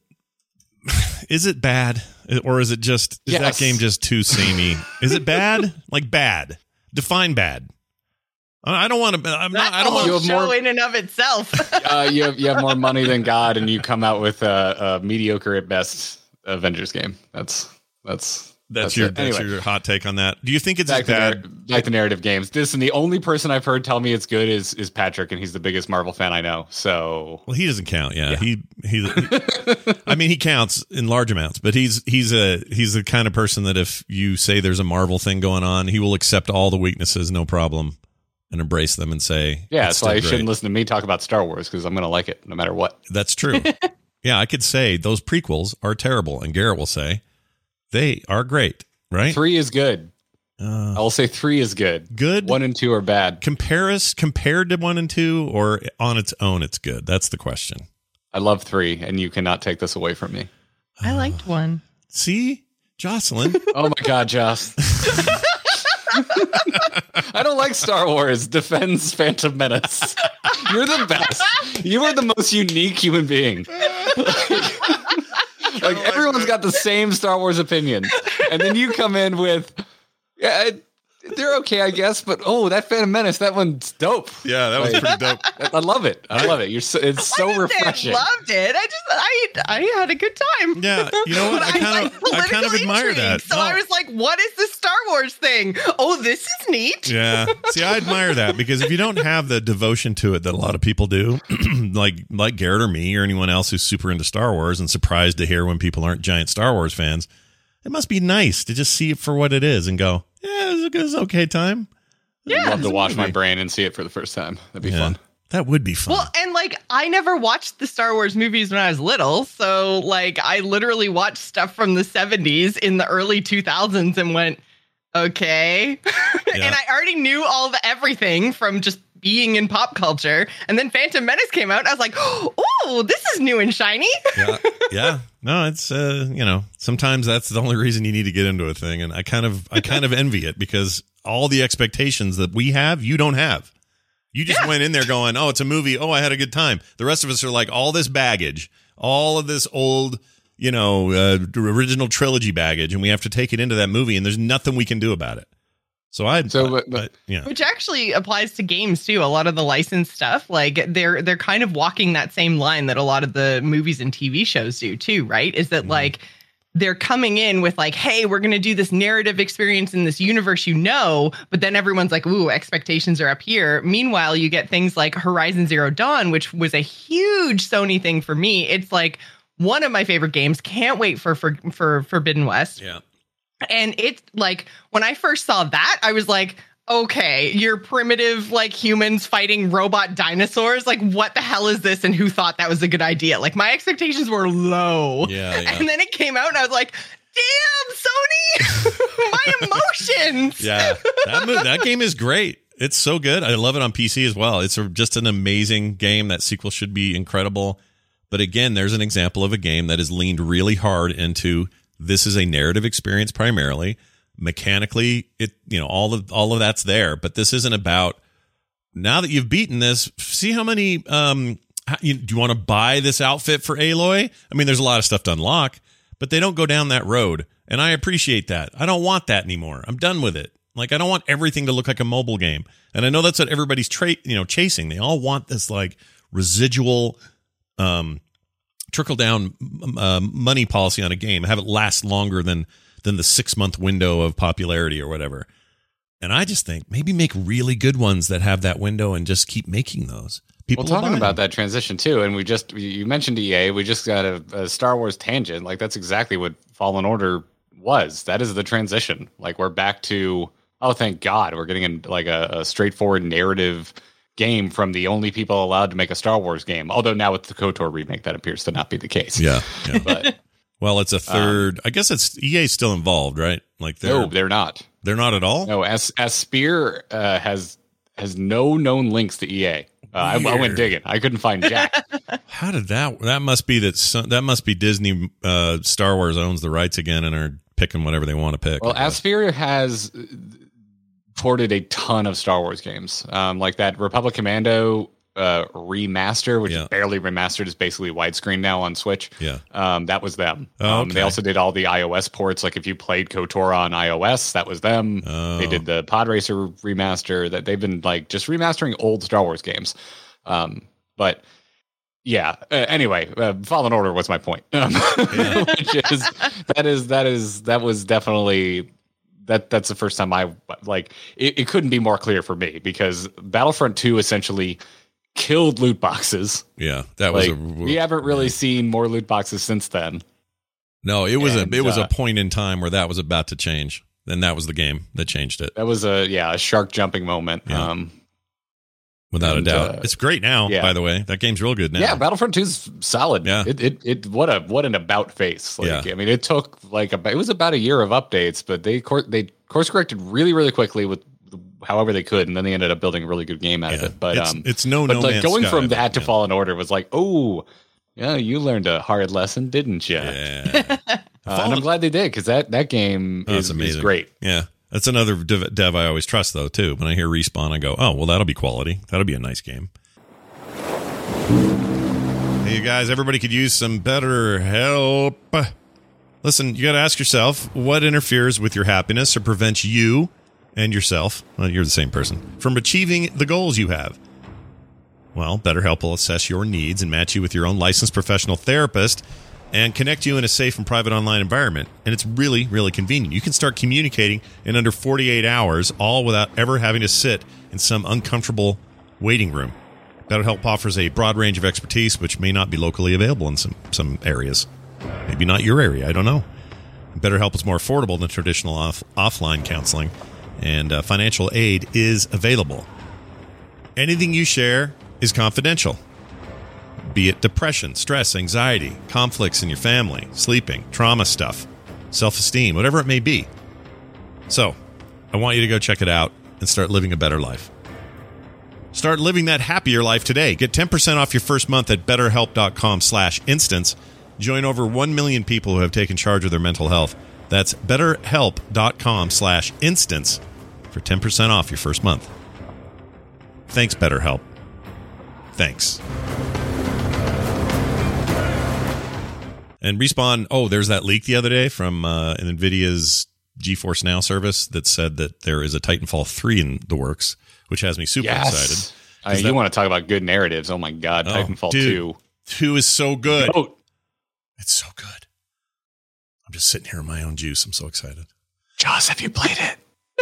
Speaker 4: is it bad or is it just is
Speaker 5: Yes.
Speaker 4: that game just too samey? Is it bad? Like bad? Define bad. I I don't want to. I'm not.
Speaker 6: That's
Speaker 4: I don't
Speaker 6: a
Speaker 4: want.
Speaker 6: whole
Speaker 5: You have
Speaker 6: show
Speaker 5: more-
Speaker 6: in and of itself.
Speaker 5: Uh, you have you have more money than God, and you come out with a, a mediocre at best Avengers game. That's That's
Speaker 4: That's,
Speaker 5: that's
Speaker 4: your
Speaker 5: it.
Speaker 4: that's
Speaker 5: Anyway.
Speaker 4: your hot take on that. Do you think it's
Speaker 5: Back
Speaker 4: as
Speaker 5: to,
Speaker 4: bad?
Speaker 5: narr- back to narrative games. This and the only person I've heard tell me it's good is is Patrick, and he's the biggest Marvel fan I know. So
Speaker 4: Well, he doesn't count. Yeah, he he. I mean, he counts in large amounts, but he's he's a he's the kind of person that if you say there's a Marvel thing going on, he will accept all the weaknesses, no problem, and embrace them and say,
Speaker 5: yeah,
Speaker 4: it's
Speaker 5: that's why you
Speaker 4: still
Speaker 5: shouldn't
Speaker 4: great.
Speaker 5: listen to me talk about Star Wars because I'm going to like it no matter what.
Speaker 4: That's true. Yeah, I could say those prequels are terrible, and Garrett will say they are great. Right?
Speaker 5: Three is good.
Speaker 4: Uh,
Speaker 5: I will say three is good.
Speaker 4: Good.
Speaker 5: One and two are bad.
Speaker 4: Compare us compared to one and two, or on its own, it's good. That's the question.
Speaker 5: I love three, and you cannot take this away from me.
Speaker 6: I liked one.
Speaker 4: See, Jocelyn.
Speaker 5: Oh my God, Joss. I don't like Star Wars. Defends Phantom Menace. You're the best. You are the most unique human being. Like everyone's got the same Star Wars opinion, and then you come in with, yeah, it, they're okay, I guess, but oh, that Phantom Menace, that one's dope.
Speaker 4: Yeah, that was
Speaker 5: Like,
Speaker 4: pretty dope.
Speaker 5: I love it. I love it. You're so, it's so
Speaker 6: I didn't say
Speaker 5: refreshing.
Speaker 6: I loved it. I just I I had a good time.
Speaker 4: Yeah, you know what?
Speaker 6: But
Speaker 4: I kind
Speaker 6: like
Speaker 4: of I kind of
Speaker 6: politically
Speaker 4: admire
Speaker 6: intrigued,
Speaker 4: that.
Speaker 6: So
Speaker 4: No.
Speaker 6: I was like, what is this Star Wars thing? Oh, this is neat.
Speaker 4: Yeah. See, I admire that because if you don't have the devotion to it that a lot of people do, like like Garrett or me or anyone else who's super into Star Wars and surprised to hear when people aren't giant Star Wars fans, it must be nice to just see it for what it is and go, yeah, it's a, it's an okay time.
Speaker 6: Yeah.
Speaker 5: I'd love to
Speaker 4: it's a
Speaker 5: wash my
Speaker 4: movie.
Speaker 5: brain and see it for the first time. That'd be
Speaker 4: Yeah.
Speaker 5: fun.
Speaker 4: That would be fun.
Speaker 6: Well, and like I never watched the Star Wars movies when I was little, so like I literally watched stuff from the seventies in the early two thousands and went, okay.
Speaker 4: Yeah.
Speaker 6: And I already knew all the everything from just being in pop culture. And then Phantom Menace came out, and I was like, oh, this is new and shiny.
Speaker 4: yeah, yeah. No, it's uh, you know, sometimes that's the only reason you need to get into a thing, and I kind of, I kind of envy it because all the expectations that we have, you don't have. You just
Speaker 6: Yeah.
Speaker 4: went in there going, "Oh, it's a movie. Oh, I had a good time." The rest of us are like all this baggage, all of this old, you know, uh, original trilogy baggage, and we have to take it into that movie, and there's nothing we can do about it. So I,
Speaker 5: So,
Speaker 4: I-
Speaker 5: but- but-
Speaker 4: I- yeah,
Speaker 6: Which actually applies to games too. A lot of the licensed stuff, like they're they're kind of walking that same line that a lot of the movies and T V shows do too, right? Is that like they're coming in with like, hey, we're gonna do this narrative experience in this universe, you know, but then everyone's like, ooh, expectations are up here. Meanwhile, you get things like Horizon Zero Dawn, which was a huge Sony thing for me. It's like one of my favorite games. Can't wait for for, for Forbidden West.
Speaker 4: yeah.
Speaker 6: And it's like when I first saw that, I was like, okay, you're primitive like humans fighting robot dinosaurs. Like, what the hell is this? And who thought that was a good idea? Like, my expectations were low.
Speaker 4: Yeah, yeah.
Speaker 6: And then it came out and I was like, damn, Sony, my emotions.
Speaker 4: Yeah, that mo- that game is great. It's so good. I love it on P C as well. It's a, just an amazing game. That sequel should be incredible. But again, there's an example of a game that is leaned really hard into this is a narrative experience primarily. Mechanically, it you know all of all of that's there, but this isn't about. Now that you've beaten this, see how many. Um, how, you, do you want to buy this outfit for Aloy? I mean, there's a lot of stuff to unlock, but they don't go down that road, and I appreciate that. I don't want that anymore. I'm done with it. Like, I don't want everything to look like a mobile game, and I know that's what everybody's tra- you know chasing. They all want this like residual, um, trickle down uh, money policy on a game, have it last longer than than the six month window of popularity or whatever. And I just think maybe make really good ones that have that window and just keep making those. People
Speaker 5: Well, talking
Speaker 4: will buy
Speaker 5: about
Speaker 4: them.
Speaker 5: that transition too, and we just you mentioned E A. We just got a, a Star Wars tangent. Like that's exactly what Fallen Order was. That is the transition. Like we're back to oh, thank God, we're getting in like a, a straightforward narrative game from the only people allowed to make a Star Wars game. Although now with the KOTOR remake, that appears to not be the case.
Speaker 4: Yeah, yeah.
Speaker 5: But
Speaker 4: Well, it's a third. I guess it's E A's still involved, right? Like they're
Speaker 5: no, they're not.
Speaker 4: they're not at all.
Speaker 5: No, as as Spear uh, has has no known links to E A. Uh, I, I
Speaker 4: Weird.
Speaker 5: went digging. I couldn't find Jack.
Speaker 4: How did that? That must be that. Some, that must be Disney. Uh, Star Wars owns the rights again and are picking whatever they want to pick.
Speaker 5: Well,
Speaker 4: I guess.
Speaker 5: Aspyr has ported a ton of Star Wars games, um, like that Republic Commando uh, remaster, which
Speaker 4: Yeah.
Speaker 5: is barely remastered, is basically widescreen now on Switch.
Speaker 4: Yeah.
Speaker 5: Um, that was them.
Speaker 4: Oh,
Speaker 5: um, They
Speaker 4: okay.
Speaker 5: also did all the iOS ports. Like if you played KOTOR on iOS, that was them.
Speaker 4: Oh.
Speaker 5: They did the Pod Racer remaster. That they've been like just remastering old Star Wars games. Um, but Yeah. Uh, anyway, uh, Fallen Order was my point. Um,
Speaker 4: Yeah.
Speaker 5: which is that is that is that was definitely that that's the first time I like it, it couldn't be more clear for me because Battlefront two essentially killed loot boxes.
Speaker 4: Yeah, that was
Speaker 5: Like,
Speaker 4: a,
Speaker 5: we haven't really seen more loot boxes since then.
Speaker 4: no. It was
Speaker 5: and,
Speaker 4: a it was
Speaker 5: uh,
Speaker 4: a point in time where that was about to change. Then that was the game that changed it,
Speaker 5: That was a yeah a shark jumping moment.
Speaker 4: Yeah.
Speaker 5: Um,
Speaker 4: without
Speaker 5: and,
Speaker 4: a doubt.
Speaker 5: uh,
Speaker 4: it's great now.
Speaker 5: yeah.
Speaker 4: By the way, that game's real good now.
Speaker 5: Yeah, Battlefront two is solid.
Speaker 4: Yeah.
Speaker 5: it, it it what a what an about face. Like
Speaker 4: Yeah.
Speaker 5: I mean, it took like a, it was about a year of updates, but they cour they course corrected really really quickly with however they could, and then they ended up building a really good game out
Speaker 4: Yeah.
Speaker 5: of it. But
Speaker 4: it's,
Speaker 5: um,
Speaker 4: it's no
Speaker 5: but
Speaker 4: no
Speaker 5: like
Speaker 4: Man's
Speaker 5: going
Speaker 4: Sky,
Speaker 5: from
Speaker 4: but,
Speaker 5: that to
Speaker 4: yeah.
Speaker 5: Fallen Order was like, oh yeah, you learned a hard lesson, didn't you?
Speaker 4: Yeah.
Speaker 5: Uh, and I'm glad they did because that that game
Speaker 4: Oh,
Speaker 5: is,
Speaker 4: it's amazing.
Speaker 5: is great.
Speaker 4: Yeah. That's another dev, dev I always trust, though, too. When I hear Respawn, I go, oh, well, that'll be quality. That'll be a nice game. Hey, you guys, everybody could use some better help. Listen, you got to ask yourself, what interferes with your happiness or prevents you and yourself, well, you're the same person, from achieving the goals you have? Well, BetterHelp will assess your needs and match you with your own licensed professional therapist and connect you in a safe and private online environment. And it's really, really convenient. You can start communicating in under forty-eight hours, all without ever having to sit in some uncomfortable waiting room. BetterHelp offers a broad range of expertise, which may not be locally available in some, some areas. Maybe not your area. I don't know. BetterHelp is more affordable than traditional off, offline counseling, and uh, financial aid is available. Anything you share is confidential. Be it depression, stress, anxiety, conflicts in your family, sleeping, trauma stuff, self-esteem, whatever it may be. So, I want you to go check it out and start living a better life. Start living that happier life today. Get ten percent off your first month at betterhelp.com slash instance. Join over one million people who have taken charge of their mental health. That's betterhelp.com slash instance for ten percent off your first month. Thanks, BetterHelp. Thanks. And Respawn, oh, there's that leak the other day from uh, NVIDIA's GeForce Now service that said that there is a Titanfall three in the works, which has me super
Speaker 5: Yes.
Speaker 4: excited.
Speaker 5: Uh, you
Speaker 4: that-
Speaker 5: want to talk about good narratives? Oh my god,
Speaker 4: Oh,
Speaker 5: Titanfall
Speaker 4: dude.
Speaker 5: two.
Speaker 4: two is so good.
Speaker 5: Oh,
Speaker 4: It's so good. I'm just sitting here in my own juice. I'm so excited.
Speaker 5: Joss, have you played it?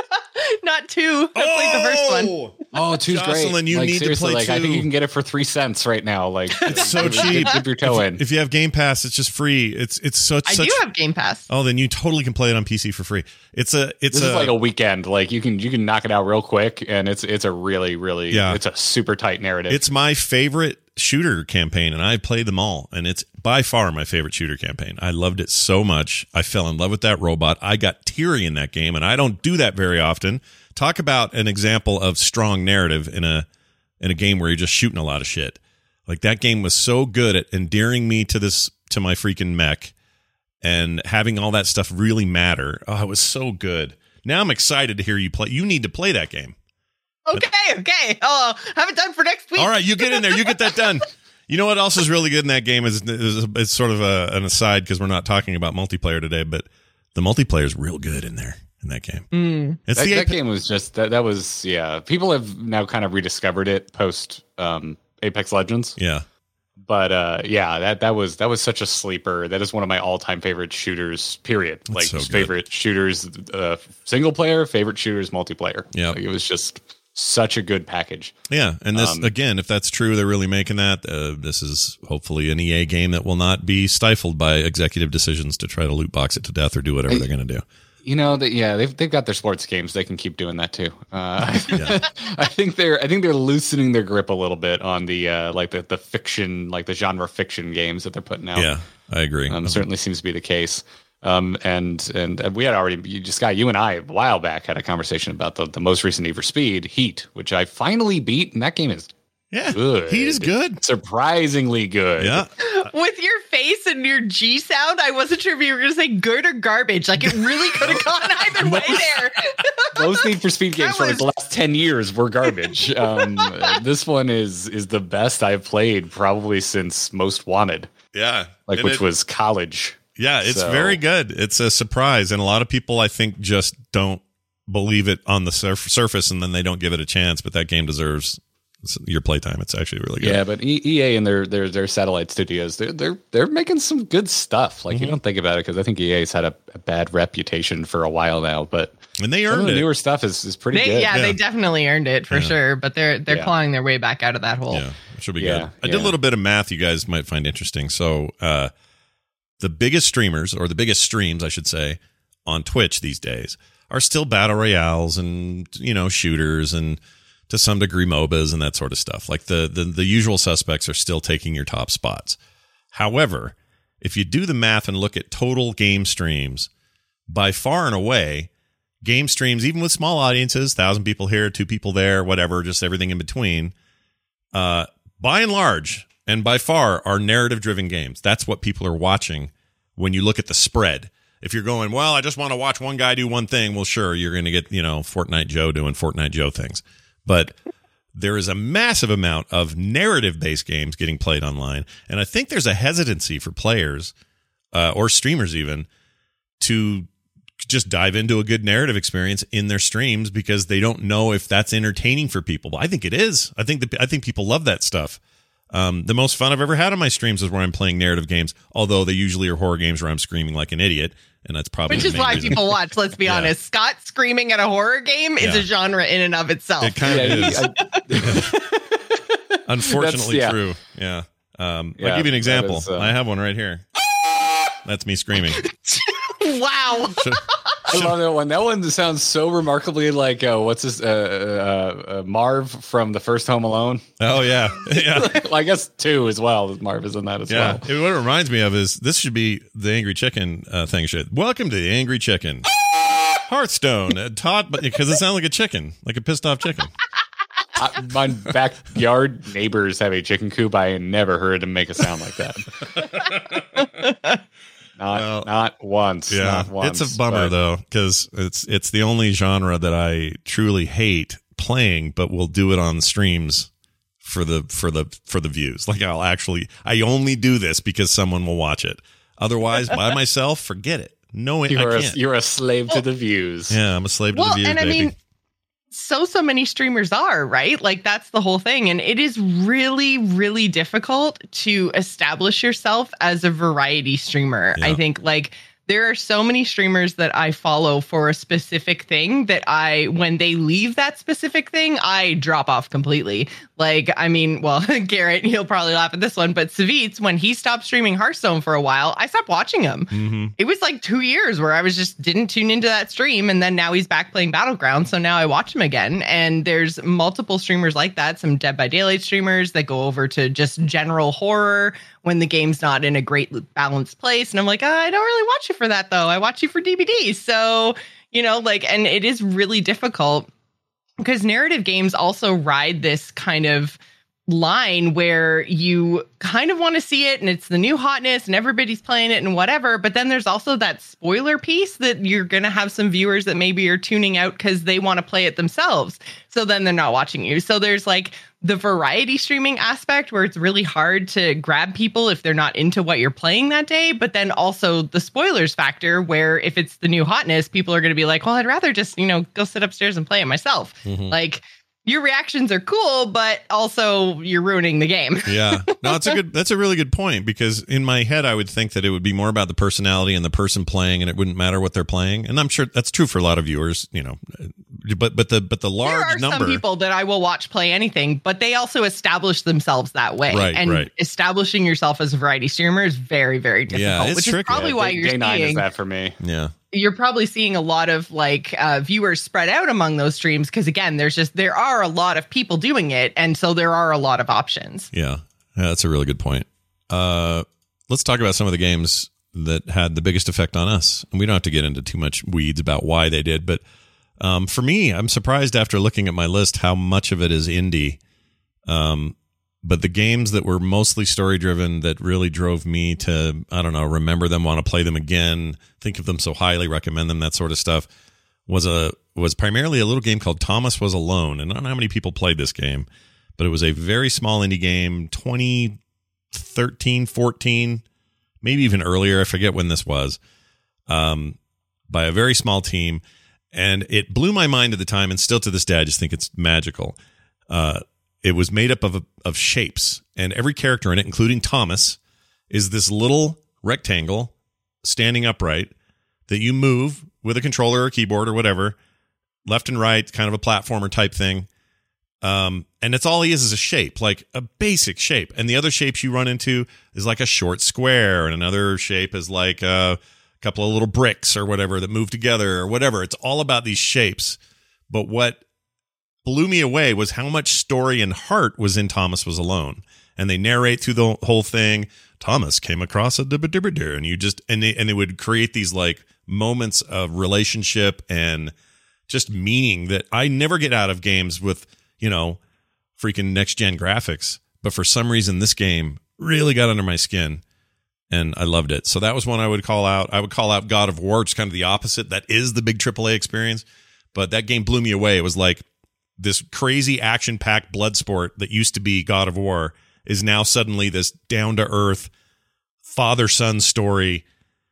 Speaker 6: Not two. I played the first one.
Speaker 5: Oh, two's
Speaker 4: Jocelyn,
Speaker 5: great.
Speaker 4: you
Speaker 5: like,
Speaker 4: need to
Speaker 5: seriously,
Speaker 4: play
Speaker 5: like I think
Speaker 4: two.
Speaker 5: you can get it for three cents right now. Like
Speaker 4: It's so
Speaker 5: dip-
Speaker 4: cheap.
Speaker 5: Dip your toe in.
Speaker 4: If you have Game Pass, it's just free. It's it's such.
Speaker 6: I
Speaker 4: such,
Speaker 6: do have Game Pass.
Speaker 4: Oh, then you totally can play it on P C for free. It's a. It's
Speaker 5: This
Speaker 4: a.
Speaker 5: is like a weekend. Like you can you can knock it out real quick, and it's it's a really really
Speaker 4: Yeah.
Speaker 5: it's a super tight narrative.
Speaker 4: It's my favorite shooter campaign, and I played them all, and it's by far my favorite shooter campaign. I loved it so much. I fell in love with that robot. I got teary in that game, and I don't do that very often. Talk about an example of strong narrative in a in a game where you're just shooting a lot of shit. Like that game was so good at endearing me to this to my freaking mech, and having all that stuff really matter. Oh, it was so good. Now I'm excited to hear you play. You need to play that game.
Speaker 6: Okay, okay. Oh, have it done for next week.
Speaker 4: All right, you get in there. You get that done. You know what else is really good in that game is, is it's sort of a, an aside because we're not talking about multiplayer today, but the multiplayer is real good in there in that game.
Speaker 6: Mm.
Speaker 4: It's
Speaker 5: that,
Speaker 4: the
Speaker 5: that
Speaker 4: Apex-
Speaker 5: game was just that that was yeah. People have now kind of rediscovered it post um, Apex Legends.
Speaker 4: yeah,
Speaker 5: But uh, yeah, that that was that was such a sleeper. That is one of my all time favorite shooters. Period.
Speaker 4: That's
Speaker 5: like
Speaker 4: so good.
Speaker 5: favorite shooters, uh, single player. Favorite shooters, multiplayer.
Speaker 4: Yeah.
Speaker 5: like, it was just such a good package.
Speaker 4: yeah. And this
Speaker 5: Um,
Speaker 4: again, if that's true, they're really making that. Uh, this is hopefully an E A game that will not be stifled by executive decisions to try to loot box it to death or do whatever
Speaker 5: I-
Speaker 4: they're going to do.
Speaker 5: You know that yeah, they've they've got their sports games. They can keep doing that too. Uh,
Speaker 4: Yeah.
Speaker 5: I think they're I think they're loosening their grip a little bit on the uh, like the the fiction like the genre fiction games that they're putting out.
Speaker 4: Yeah, I agree.
Speaker 5: Um, certainly seems to be the case. Um, and and we had already, you just got you and I a while back had a conversation about the, the most recent Need for Speed Heat, which I finally beat, and that game is
Speaker 4: yeah,
Speaker 5: good.
Speaker 4: Heat is good.
Speaker 5: surprisingly good.
Speaker 4: Yeah,
Speaker 6: With your face and your G sound, I wasn't sure if you were going to say good or garbage. Like it really could have gone either way there.
Speaker 5: Most Need for Speed games
Speaker 6: That
Speaker 5: for like
Speaker 6: was-
Speaker 5: the last ten years were garbage. Um, this one is is the best I've played probably since Most Wanted,
Speaker 4: yeah.
Speaker 5: like
Speaker 4: And
Speaker 5: which
Speaker 4: it-
Speaker 5: was college.
Speaker 4: Yeah, it's
Speaker 5: So-
Speaker 4: very good. It's a surprise, and a lot of people, I think, just don't believe it on the surf- surface, and then they don't give it a chance. But that game deserves your playtime. It's actually really good.
Speaker 5: Yeah, but E- EA and their their their satellite studios, they're they're they're making some good stuff. Like mm-hmm. you don't think about it because I think E A's had a, a bad reputation for a while now, but
Speaker 4: and they earned
Speaker 5: some of the
Speaker 4: it.
Speaker 5: newer stuff is, is pretty
Speaker 6: they,
Speaker 5: good.
Speaker 6: Yeah,
Speaker 4: yeah,
Speaker 6: they definitely earned it for yeah. sure. But they're they're yeah. clawing their way back out of that hole.
Speaker 4: Yeah, it should be
Speaker 5: yeah,
Speaker 4: good. I
Speaker 5: yeah.
Speaker 4: did a little bit of math you guys might find interesting. So uh, the biggest streamers, or the biggest streams, I should say, on Twitch these days are still battle royales and you know shooters and to some degree M O B As and that sort of stuff. Like the, the the usual suspects are still taking your top spots. However, if you do the math and look at total game streams, by far and away, game streams, even with small audiences, thousand people here, two people there, whatever, just everything in between, uh, by and large, and by far, are narrative-driven games. That's what people are watching when you look at the spread. If you're going, well, I just want to watch one guy do one thing, well, sure, you're going to get, you know, Fortnite Joe doing Fortnite Joe things. But there is a massive amount of narrative-based games getting played online, and I think there's a hesitancy for players, uh, or streamers even, to just dive into a good narrative experience in their streams because they don't know if that's entertaining for people. But I think it is. I think that I think people love that stuff. Um, the most fun I've ever had on my streams is where I'm playing narrative games, although they usually are horror games where I'm screaming like an idiot, and that's probably
Speaker 6: which is why
Speaker 4: reason.
Speaker 6: people watch. Let's be yeah. honest, Scott screaming at a horror game is
Speaker 4: yeah.
Speaker 6: a genre in and of itself.
Speaker 4: It kind of
Speaker 5: yeah,
Speaker 4: is. I, Unfortunately, yeah. true. Yeah. Um, yeah, I'll give you an example. Is, uh, I have one right here. That's me screaming.
Speaker 6: Wow.
Speaker 4: Should,
Speaker 5: I love that one. That one sounds so remarkably like uh, what's this uh, uh, uh, Marv from the first Home Alone.
Speaker 4: Oh yeah, yeah.
Speaker 5: Well, I guess two as well. Marv is in that as
Speaker 4: yeah.
Speaker 5: well.
Speaker 4: It, what it reminds me of is this should be the Angry Chicken uh, thing. Shit. Welcome to the Angry Chicken. Hearthstone, uh, taught, but because it sounds like a chicken, like a pissed off chicken.
Speaker 5: Uh, my backyard neighbors have a chicken coop. I never heard them make a sound like that. Not, well, not once.
Speaker 4: Yeah,
Speaker 5: not once,
Speaker 4: it's a bummer
Speaker 5: but.
Speaker 4: though because it's it's the only genre that I truly hate playing, but will do it on streams for the for the for the views. Like I'll actually, I only do this because someone will watch it. Otherwise, by myself, forget it. No,
Speaker 5: you're
Speaker 4: I
Speaker 5: a,
Speaker 4: can't.
Speaker 5: You're a slave to the views.
Speaker 4: Yeah, I'm a slave to
Speaker 6: well,
Speaker 4: the views.
Speaker 6: And I
Speaker 4: baby.
Speaker 6: mean, so so many streamers are, right? Like that's the whole thing, and it is really really difficult to establish yourself as a variety streamer. Yeah. I think like there are so many streamers that I follow for a specific thing that I, when they leave that specific thing, I drop off completely. Like, I mean, well, Garrett, he'll probably laugh at this one, but Savitz, when he stopped streaming Hearthstone for a while, I stopped watching him. Mm-hmm. It was like two years where I was just didn't tune into that stream. And then now he's back playing Battlegrounds. So now I watch him again. And there's multiple streamers like that. Some Dead by Daylight streamers that go over to just general horror when the game's not in a great balanced place. And I'm like, oh, I don't really watch you for that, though. I watch you for D B D. So, you know, like, and it is really difficult because narrative games also ride this kind of line where you kind of want to see it and it's the new hotness and everybody's playing it and whatever. But then there's also that spoiler piece that you're going to have some viewers that maybe are tuning out because they want to play it themselves. So then they're not watching you. So there's like the variety streaming aspect where it's really hard to grab people if they're not into what you're playing that day. But then also the spoilers factor where if it's the new hotness, people are going to be like, well, I'd rather just, you know, go sit upstairs and play it myself. Mm-hmm. Like, your reactions are cool, but also you're ruining the game.
Speaker 4: Yeah. No, that's a good, that's a really good point because in my head, I would think that it would be more about the personality and the person playing and it wouldn't matter what they're playing. And I'm sure that's true for a lot of viewers, you know, but, but the, but the large
Speaker 6: there are
Speaker 4: number.
Speaker 6: Some people that I will watch play anything, but they also establish themselves that way.
Speaker 4: Right,
Speaker 6: and
Speaker 4: right.
Speaker 6: establishing yourself as a variety streamer is very, very difficult,
Speaker 4: yeah, it's
Speaker 6: which
Speaker 4: tricky.
Speaker 6: is probably
Speaker 5: yeah,
Speaker 6: why
Speaker 5: day,
Speaker 6: you're
Speaker 5: day nine
Speaker 6: seeing
Speaker 5: is that for me.
Speaker 4: Yeah.
Speaker 6: You're probably seeing a lot of like uh, viewers spread out among those streams because again, there's just there are a lot of people doing it, and so there are a lot of options.
Speaker 4: Yeah, yeah, that's a really good point. Uh, let's talk about some of the games that had the biggest effect on us, and we don't have to get into too much weeds about why they did. But um, for me, I'm surprised after looking at my list how much of it is indie. Um, But the games that were mostly story driven that really drove me to, I don't know, remember them, want to play them again, think of them so highly, recommend them, that sort of stuff, was a was primarily a little game called Thomas Was Alone. And I don't know how many people played this game, but it was a very small indie game, twenty thirteen, fourteen, maybe even earlier. I forget when this was, um, by a very small team. And it blew my mind at the time, and still to this day, I just think it's magical. Uh, it was made up of of shapes, and every character in it, including Thomas, is this little rectangle standing upright that you move with a controller or keyboard or whatever, left and right, kind of a platformer type thing. Um, and it's all he is is a shape, like a basic shape. And the other shapes you run into is like a short square, and another shape is like a couple of little bricks or whatever that move together or whatever. It's all about these shapes. But what blew me away was how much story and heart was in Thomas Was Alone. And they narrate through the whole thing. Thomas came across a dibba dibba dibba, and you just and they and they would create these like moments of relationship and just meaning that I never get out of games with, you know, freaking next gen graphics. But for some reason, this game really got under my skin, and I loved it. So that was one I would call out. I would call out God of War, just kind of the opposite. That is the big triple A experience, but that game blew me away. It was like this crazy action packed blood sport that used to be God of War is now suddenly this down to earth father son story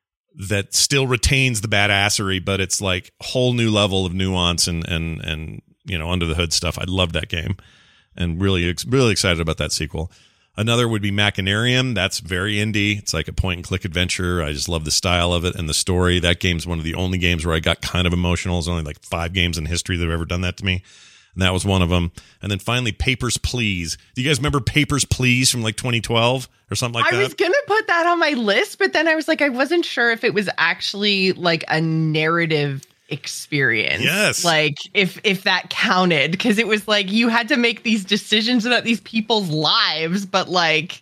Speaker 4: that still retains the badassery, but it's like a whole new level of nuance and, and, and, you know, under the hood stuff. I loved that game and really, really excited about that sequel. Another would be Machinarium. That's very indie. It's like a point and click adventure. I just love the style of it and the story. That game's one of the only games where I got kind of emotional. There's only like five games in history that have ever done that to me. And that was one of them. And then finally, Papers, Please. Do you guys remember Papers, Please from like twenty twelve or something like
Speaker 6: I
Speaker 4: that?
Speaker 6: I was going to put that on my list, but then I was like, I wasn't sure if it was actually like a narrative experience.
Speaker 4: Yes.
Speaker 6: Like if if that counted, because it was like you had to make these decisions about these people's lives, but like,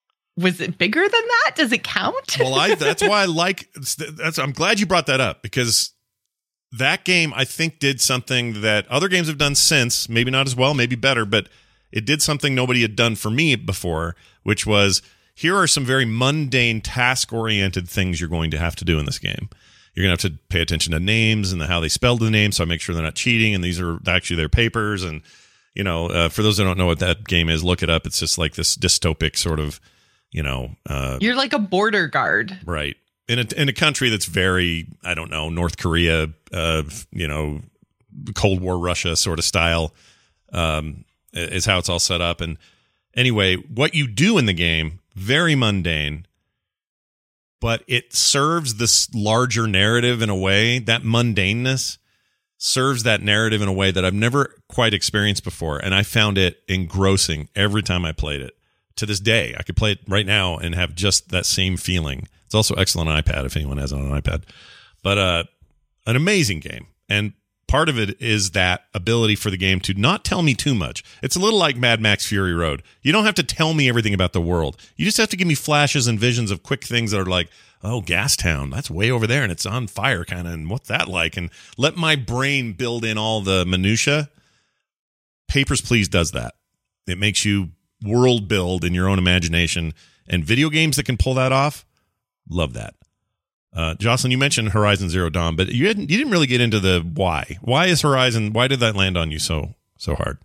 Speaker 6: was it bigger than that? Does it count?
Speaker 4: Well, I that's why I like that's I'm glad you brought that up, because that game, I think, did something that other games have done since, maybe not as well, maybe better, but it did something nobody had done for me before, which was, here are some very mundane, task-oriented things you're going to have to do in this game. You're going to have to pay attention to names and the, how they spelled the names, so I make sure they're not cheating, and these are actually their papers. And, you know, uh, for those that don't know what that game is, look it up. It's just like this dystopic sort of, you know... Uh,
Speaker 6: you're like a border guard.
Speaker 4: Right. In a, in a country that's very, I don't know, North Korea, uh, you know, Cold War Russia sort of style, um, is how it's all set up. And anyway, what you do in the game, very mundane, but it serves this larger narrative in a way, that mundaneness serves that narrative in a way that I've never quite experienced before. And I found it engrossing every time I played it. To this day, I could play it right now and have just that same feeling. It's also excellent on iPad if anyone has it on an iPad. But uh, an amazing game. And part of it is that ability for the game to not tell me too much. It's a little like Mad Max Fury Road. You don't have to tell me everything about the world. You just have to give me flashes and visions of quick things that are like, oh, Gastown, that's way over there and it's on fire kind of, and what's that like? And let my brain build in all the minutia. Papers, Please does that. It makes you world build in your own imagination. And video games that can pull that off, love that. Uh, Jocelyn, you mentioned Horizon Zero Dawn, but you didn't. You didn't really get into the why. Why is Horizon? Why did that land on you so so hard?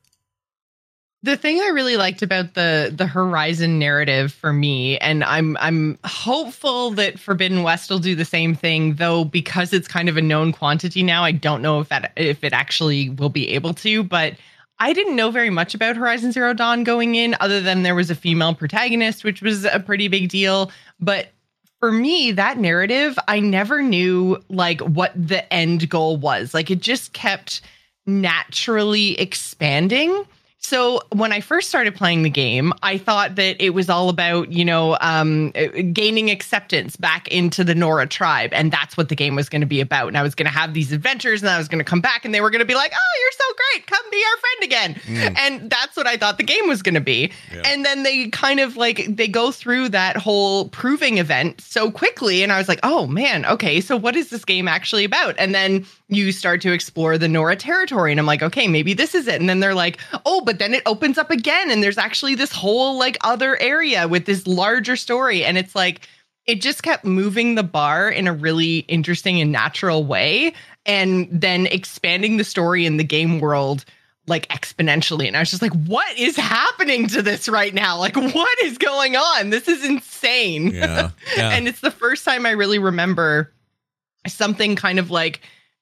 Speaker 6: The thing I really liked about the the Horizon narrative for me, and I'm I'm hopeful that Forbidden West will do the same thing, though, because it's kind of a known quantity now. I don't know if that if it actually will be able to, but I didn't know very much about Horizon Zero Dawn going in, other than there was a female protagonist, which was a pretty big deal. But for me, that narrative, I never knew like what the end goal was. Like it just kept naturally expanding. So when I first started playing the game, I thought that it was all about, you know, um, gaining acceptance back into the Nora tribe. And that's what the game was going to be about. And I was going to have these adventures and I was going to come back and they were going to be like, oh, you're so great. Come be our friend again. Mm. And that's what I thought the game was going to be. Yeah. And then they kind of like they go through that whole proving event so quickly. And I was like, oh, man, OK, so what is this game actually about? And then you start to explore the Nora territory. And I'm like, OK, maybe this is it. And then they're like, oh, but then it opens up again. And there's actually this whole like other area with this larger story. And it's like it just kept moving the bar in a really interesting and natural way. And then expanding the story in the game world like exponentially. And I was just like, what is happening to this right now? Like, what is going on? This is insane.
Speaker 4: Yeah. Yeah.
Speaker 6: And it's the first time I really remember something kind of like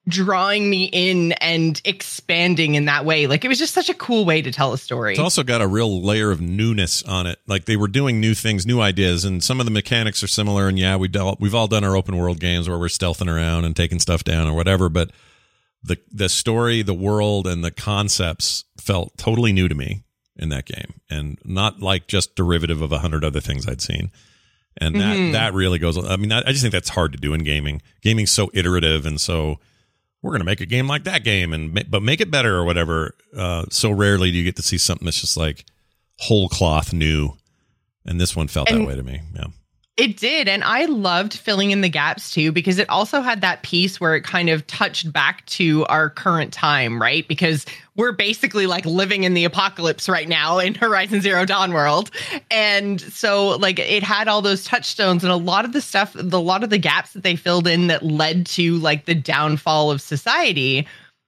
Speaker 6: drawing me in and expanding in that way. Like, it was just such a cool way to tell a story.
Speaker 4: It's also got a real layer of newness on it. Like, they were doing new things, new ideas, and some of the mechanics are similar. And yeah, we dealt, we've all done our open world games where we're stealthing around and taking stuff down or whatever. But the the story, the world, and the concepts felt totally new to me in that game, and not like just derivative of a hundred other things I'd seen. And that mm-hmm. that really goes. I mean, I, I just think that's hard to do in gaming. Gaming's so iterative and so. We're going to make a game like that game, and but make it better or whatever. Uh, so rarely do you get to see something that's just like whole cloth new. And this one felt and that way to me. Yeah.
Speaker 6: It did. And I loved filling in the gaps too, because it also had that piece where it kind of touched back to our current time, right? Because we're basically like living in the apocalypse right now in Horizon Zero Dawn world. And so like it had all those touchstones, and a lot of the stuff, the, a lot of the gaps that they filled in that led to like the downfall of society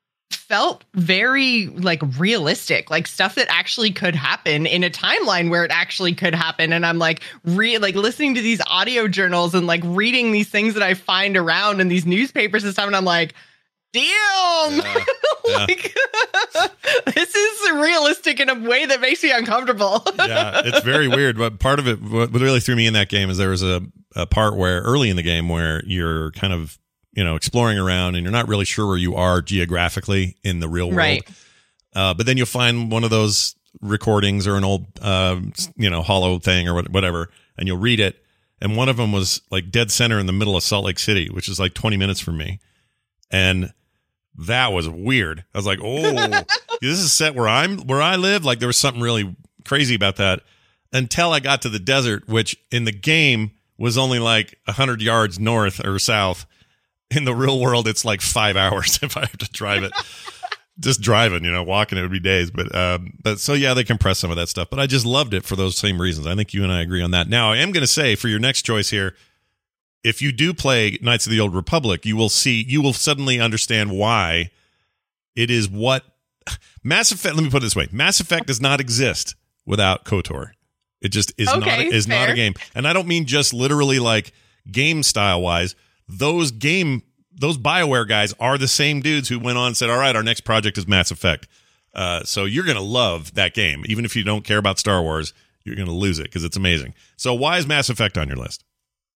Speaker 6: felt very like realistic, like stuff that actually could happen in a timeline where it actually could happen. And I'm like re like listening to these audio journals and like reading these things that I find around in these newspapers and stuff, and I'm like, damn, yeah, like yeah. This is realistic in a way that makes me uncomfortable.
Speaker 4: Yeah, it's very weird. But part of it, what really threw me in that game is there was a, a part where early in the game where you're kind of, you know, exploring around and you're not really sure where you are geographically in the real world. Right. Uh, but then you'll find one of those recordings or an old, uh, you know, hollow thing or whatever, and you'll read it. And one of them was like dead center in the middle of Salt Lake City, which is like twenty minutes from me. And that was weird. I was like, oh, this is set where I'm, where I live. Like there was something really crazy about that until I got to the desert, which in the game was only like a hundred yards north or south. In the real world, it's like five hours if I have to drive it. Just driving, you know, walking, it would be days. But, um, but so, yeah, they compress some of that stuff. But I just loved it for those same reasons. I think you and I agree on that. Now, I am going to say for your next choice here, if you do play Knights of the Old Republic, you will see, you will suddenly understand why it is what Mass Effect. Let me put it this way: Mass Effect does not exist without KOTOR. It just is okay, not is fair. not a game, and I don't mean just literally like game style wise. Those game, those BioWare guys are the same dudes who went on and said, all right, our next project is Mass Effect. Uh, so you're going to love that game. Even if you don't care about Star Wars, you're going to lose it because it's amazing. So why is Mass Effect on your list?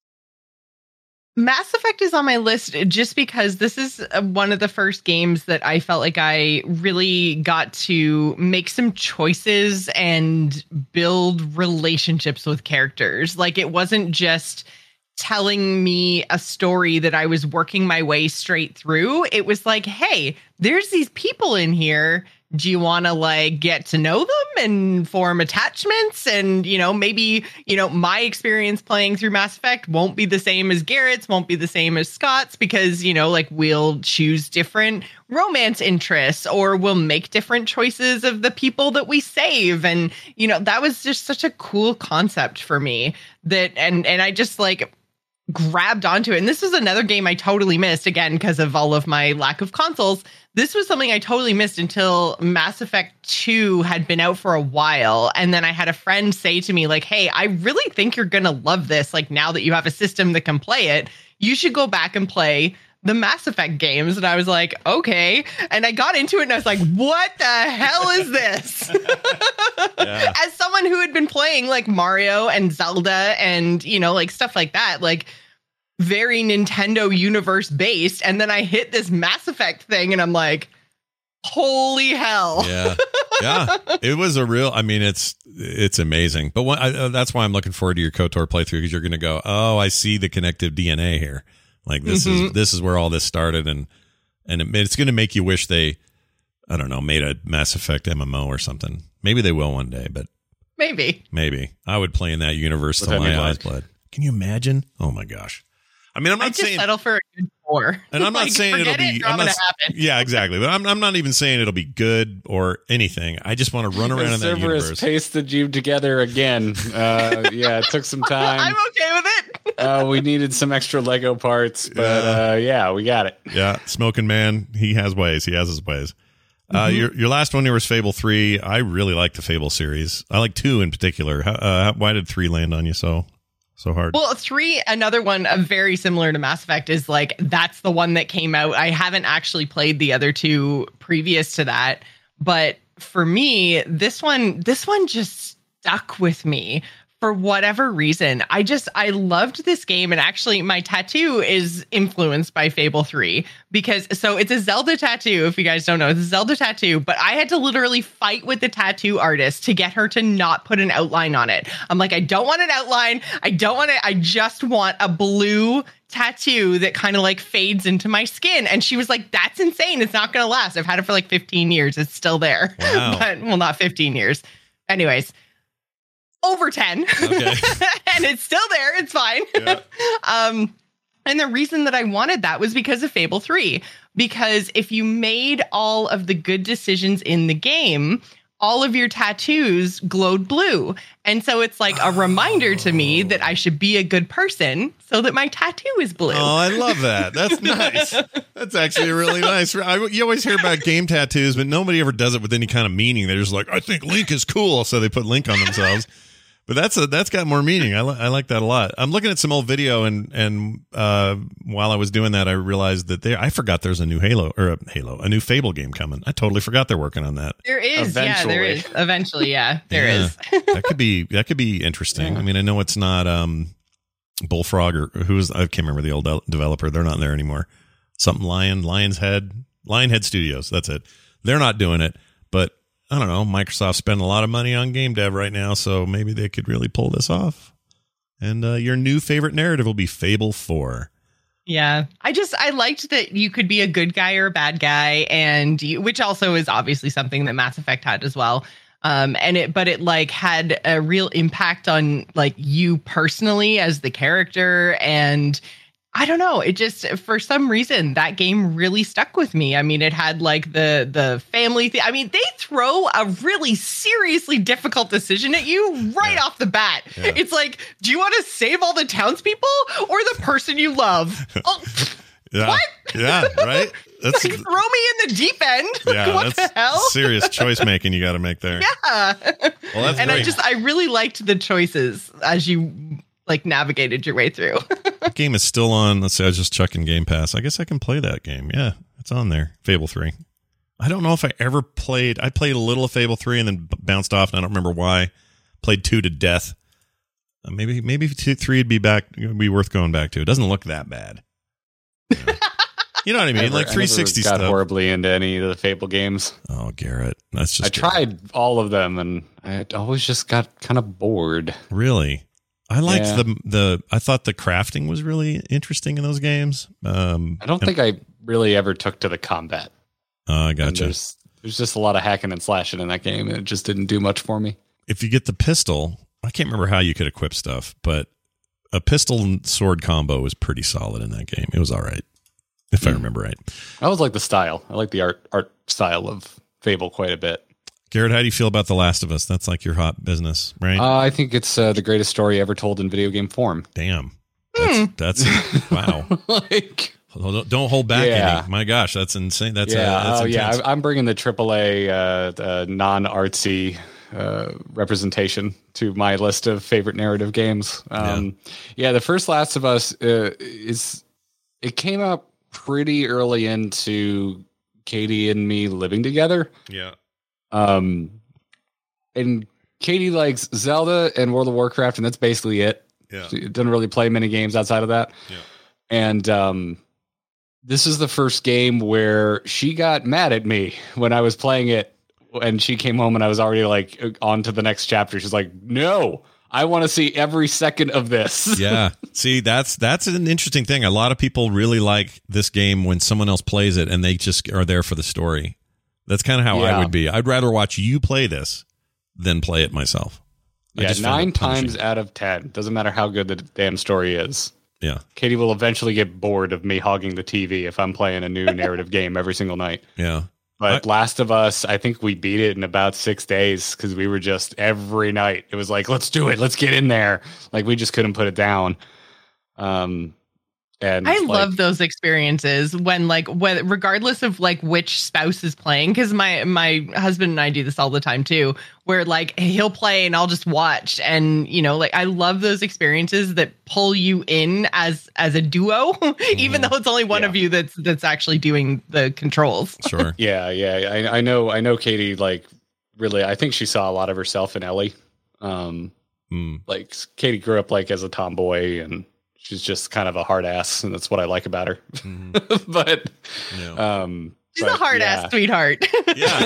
Speaker 6: Mass Effect is on my list just because this is one of the first games that I felt like I really got to make some choices and build relationships with characters. Like it wasn't just telling me a story that I was working my way straight through. It was like, hey, there's these people in here. Do you want to like get to know them and form attachments? And, you know, maybe, you know, my experience playing through Mass Effect won't be the same as Garrett's, won't be the same as Scott's, because, you know, like we'll choose different romance interests or we'll make different choices of the people that we save. And, you know, that was just such a cool concept for me that, and, and I just like, grabbed onto it. And this was another game I totally missed, again, because of all of my lack of consoles. This was something I totally missed until Mass Effect two had been out for a while. And then I had a friend say to me, like, hey, I really think you're going to love this. Like, now that you have a system that can play it, you should go back and play the Mass Effect games. And I was like, okay. And I got into it and I was like, what the hell is this? Yeah. As someone who had been playing like Mario and Zelda and, you know, like stuff like that, like very Nintendo universe based. And then I hit this Mass Effect thing and I'm like, holy hell.
Speaker 4: Yeah. Yeah. It was a real, I mean, it's, it's amazing. But what, I, that's why I'm looking forward to your KOTOR playthrough, because you're going to go, oh, I see the connective D N A here. Like this mm-hmm. is this is where all this started, and and it, it's going to make you wish they, I don't know, made a Mass Effect M M O or something. Maybe they will one day, but
Speaker 6: maybe
Speaker 4: maybe I would play in that universe till my eyes bled. Can you imagine? Oh my gosh! I mean, I'm not
Speaker 6: I'd just
Speaker 4: saying
Speaker 6: settle for a good four,
Speaker 4: and I'm not
Speaker 6: like,
Speaker 4: saying it'll be.
Speaker 6: It,
Speaker 4: I'm not,
Speaker 6: happen.
Speaker 4: Yeah, exactly. But I'm I'm not even saying it'll be good or anything. I just want to run around in that universe.
Speaker 5: Pasted you together again. Uh, yeah, it took some time.
Speaker 6: I'm okay with it.
Speaker 5: uh, we needed some extra Lego parts, but yeah. Uh, yeah, we got it.
Speaker 4: Yeah, Smoking Man, he has ways. He has his ways. Mm-hmm. Uh, your your last one here was Fable three. I really like the Fable series. I like two in particular. How, uh, why did three land on you so So hard.
Speaker 6: Well, three, another one uh, very similar to Mass Effect is like, that's the one that came out. I haven't actually played the other two previous to that. But for me, this one, this one just stuck with me for whatever reason. I just, I loved this game. And actually my tattoo is influenced by Fable three because, so it's a Zelda tattoo. If you guys don't know, it's a Zelda tattoo, but I had to literally fight with the tattoo artist to get her to not put an outline on it. I'm like, I don't want an outline. I don't want it. I just want a blue tattoo that kind of like fades into my skin. And she was like, that's insane. It's not going to last. I've had it for like fifteen years. It's still there.
Speaker 4: Wow.
Speaker 6: But, well, not fifteen years. Anyways. Over ten. Okay. And it's still there. It's fine. Yeah. um, and the reason that I wanted that was because of Fable three. Because if you made all of the good decisions in the game, all of your tattoos glowed blue. And so it's like a reminder to me that I should be a good person so that my tattoo is blue.
Speaker 4: Oh, I love that. That's nice. That's actually really nice. I, you always hear about game tattoos, but nobody ever does it with any kind of meaning. They're just like, I think Link is cool. So they put Link on themselves. But that's a, that's got more meaning. I, li- I like that a lot. I'm looking at some old video, and and uh, while I was doing that, I realized that they I forgot there's a new Halo or a Halo, a new Fable game coming. I totally forgot they're working on that.
Speaker 6: There is, eventually. yeah, there is. Eventually, yeah, there
Speaker 4: yeah.
Speaker 6: is.
Speaker 4: that could be that could be interesting. Yeah. I mean, I know it's not um, Bullfrog or who's I can't remember the old de- developer. They're not there anymore. Something Lion, Lion's Head, Lionhead Studios. That's it. They're not doing it, but. I don't know. Microsoft's spending a lot of money on game dev right now, so maybe they could really pull this off. And uh, your new favorite narrative will be Fable four.
Speaker 6: Yeah, I just I liked that you could be a good guy or a bad guy, and you, which also is obviously something that Mass Effect had as well. Um, and it, but it like had a real impact on like you personally as the character, and I don't know. It just, for some reason, that game really stuck with me. I mean, it had like the the family thing. I mean, they throw a really seriously difficult decision at you right yeah. off the bat. Yeah. It's like, do you want to save all the townspeople or the person you love? Oh,
Speaker 4: yeah.
Speaker 6: What?
Speaker 4: Yeah, right?
Speaker 6: That's like, throw me in the deep end.
Speaker 4: Yeah,
Speaker 6: what
Speaker 4: that's
Speaker 6: the hell?
Speaker 4: Serious choice making you got to make there.
Speaker 6: Yeah.
Speaker 4: Well, that's
Speaker 6: and
Speaker 4: great.
Speaker 6: I just, I really liked the choices as you like navigated your way through.
Speaker 4: That game is still on. Let's say I was just checking Game Pass. I guess I can play that game. Yeah, it's on there. Fable three. I don't know if I ever played. I played a little of Fable three and then b- bounced off, and I don't remember why. Played two to death. Uh, maybe maybe two, three would be back. Would be worth going back to. It doesn't look that bad. You know, you know what I mean?
Speaker 5: Never,
Speaker 4: like three sixty
Speaker 5: I never got
Speaker 4: stuff.
Speaker 5: horribly into any of the Fable games.
Speaker 4: Oh, Garrett, that's just.
Speaker 5: I tried all of them, and I always just got kind of bored.
Speaker 4: Really. I liked
Speaker 5: yeah.
Speaker 4: the the. I thought the crafting was really interesting in those games. Um,
Speaker 5: I don't
Speaker 4: and,
Speaker 5: think I really ever took to the combat.
Speaker 4: Oh, I gotcha.
Speaker 5: And there's there's just a lot of hacking and slashing in that game, and it just didn't do much for me.
Speaker 4: If you get the pistol, I can't remember how you could equip stuff, but a pistol and sword combo was pretty solid in that game. It was all right, if mm. I remember right.
Speaker 5: I always like the style. I like the art art style of Fable quite a bit.
Speaker 4: Garrett, how do you feel about The Last of Us? That's like your hot business, right?
Speaker 5: Uh, I think it's uh, the greatest story ever told in video game form.
Speaker 4: Damn. That's,
Speaker 6: mm.
Speaker 4: that's wow.
Speaker 5: like,
Speaker 4: don't hold back
Speaker 5: yeah.
Speaker 4: any. My gosh, that's insane. That's
Speaker 5: yeah.
Speaker 4: Uh, that's
Speaker 5: oh,
Speaker 4: intense.
Speaker 5: yeah. I'm bringing the triple A uh, uh, non-artsy uh, representation to my list of favorite narrative games. Um, yeah. yeah, the first Last of Us uh, is it came out pretty early into Katie and me living together.
Speaker 4: Yeah.
Speaker 5: Um, and Katie likes Zelda and World of Warcraft, and that's basically it.
Speaker 4: Yeah.
Speaker 5: She doesn't really play many games outside of that.
Speaker 4: Yeah.
Speaker 5: And um, this is the first game where she got mad at me when I was playing it, and she came home and I was already like on to the next chapter. She's like, "No, I want to see every second of this."
Speaker 4: Yeah. See, that's that's an interesting thing. A lot of people really like this game when someone else plays it and they just are there for the story. That's kind of how
Speaker 5: yeah.
Speaker 4: I would be. I'd rather watch you play this than play it myself. I
Speaker 5: Yeah,
Speaker 4: just find
Speaker 5: nine
Speaker 4: it punishing.
Speaker 5: times out of ten, doesn't matter how good the damn story is.
Speaker 4: Yeah.
Speaker 5: Katie will eventually get bored of me hogging the T V if I'm playing a new narrative game every single night.
Speaker 4: Yeah.
Speaker 5: But
Speaker 4: I,
Speaker 5: Last of Us, I think we beat it in about six days because we were just every night. It was like, let's do it. Let's get in there. Like we just couldn't put it down. Um, And
Speaker 6: I
Speaker 5: like,
Speaker 6: love those experiences when like when regardless of like which spouse is playing, because my my husband and I do this all the time too, where like he'll play and I'll just watch, and you know, like I love those experiences that pull you in as as a duo, even though it's only one
Speaker 5: Yeah.
Speaker 6: of you that's that's actually doing the controls.
Speaker 4: Sure.
Speaker 5: Yeah, yeah. I, I know. I know. Katie, like, really, I think she saw a lot of herself in Ellie. Um,
Speaker 4: Mm.
Speaker 5: like Katie grew up like as a tomboy, and she's just kind of a hard ass, and that's what I like about her.
Speaker 4: Mm-hmm.
Speaker 5: but
Speaker 4: Yeah.
Speaker 5: um,
Speaker 6: She's
Speaker 5: but,
Speaker 6: a hard
Speaker 5: yeah.
Speaker 6: ass sweetheart.
Speaker 4: Yeah.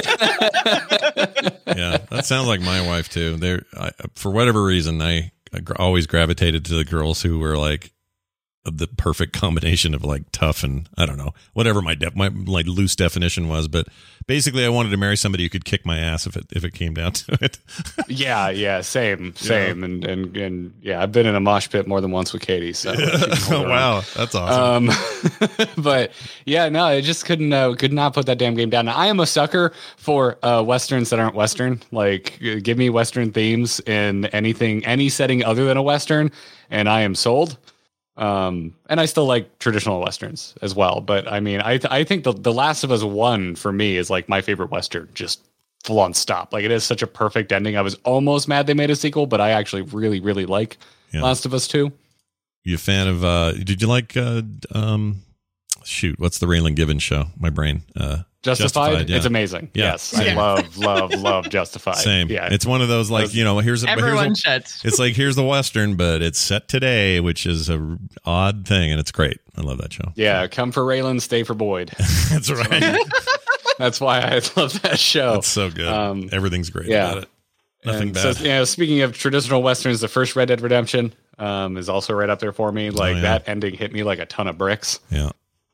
Speaker 4: Yeah. That sounds like my wife too. There, for whatever reason, I, I gr- always gravitated to the girls who were like the perfect combination of like tough and I don't know, whatever my def- my like loose definition was, but basically I wanted to marry somebody who could kick my ass if it if it came down to it.
Speaker 5: Yeah, yeah, same, same, and and and yeah, I've been in a mosh pit more than once with Katie. So she can hold her
Speaker 4: Wow, that's awesome.
Speaker 5: own. Um, but yeah, no, I just couldn't uh, could not put that damn game down. Now, I am a sucker for uh, westerns that aren't western. Like, uh, give me western themes in anything, any setting other than a western, and I am sold. Um, and I still like traditional westerns as well. But I mean, I th- I think the the Last of Us one for me is like my favorite western. Just full on stop. Like, it is such a perfect ending. I was almost mad they made a sequel, but I actually really really like
Speaker 4: Yeah.
Speaker 5: Last of Us two.
Speaker 4: You a fan of? uh Did you like? uh um Shoot, what's the Raylan Givens show? My brain. Uh,
Speaker 5: Justified,
Speaker 4: Justified, yeah.
Speaker 5: it's amazing.
Speaker 4: Yeah.
Speaker 5: Yes, I
Speaker 6: Yeah.
Speaker 5: love love love Justified.
Speaker 4: Same.
Speaker 5: Yeah,
Speaker 4: It's one of those like
Speaker 5: Those-
Speaker 4: you know here's a but here's
Speaker 6: Everyone
Speaker 4: a-
Speaker 6: should.
Speaker 4: It's like here's the western, but it's set today, which is a r- odd thing, and it's great. I love that show.
Speaker 5: yeah. Come for Raylan, stay for Boyd.
Speaker 4: That's right.
Speaker 5: That's why I love that show.
Speaker 4: That's so good.
Speaker 5: Um,
Speaker 4: Everything's great
Speaker 5: yeah.
Speaker 4: about it. Nothing
Speaker 5: And
Speaker 4: bad.
Speaker 5: So, you know, speaking of traditional westerns, the first Red Dead Redemption um, is also right up there for me. Like,
Speaker 4: Oh, yeah.
Speaker 5: that ending hit me like a ton of bricks.
Speaker 4: Yeah,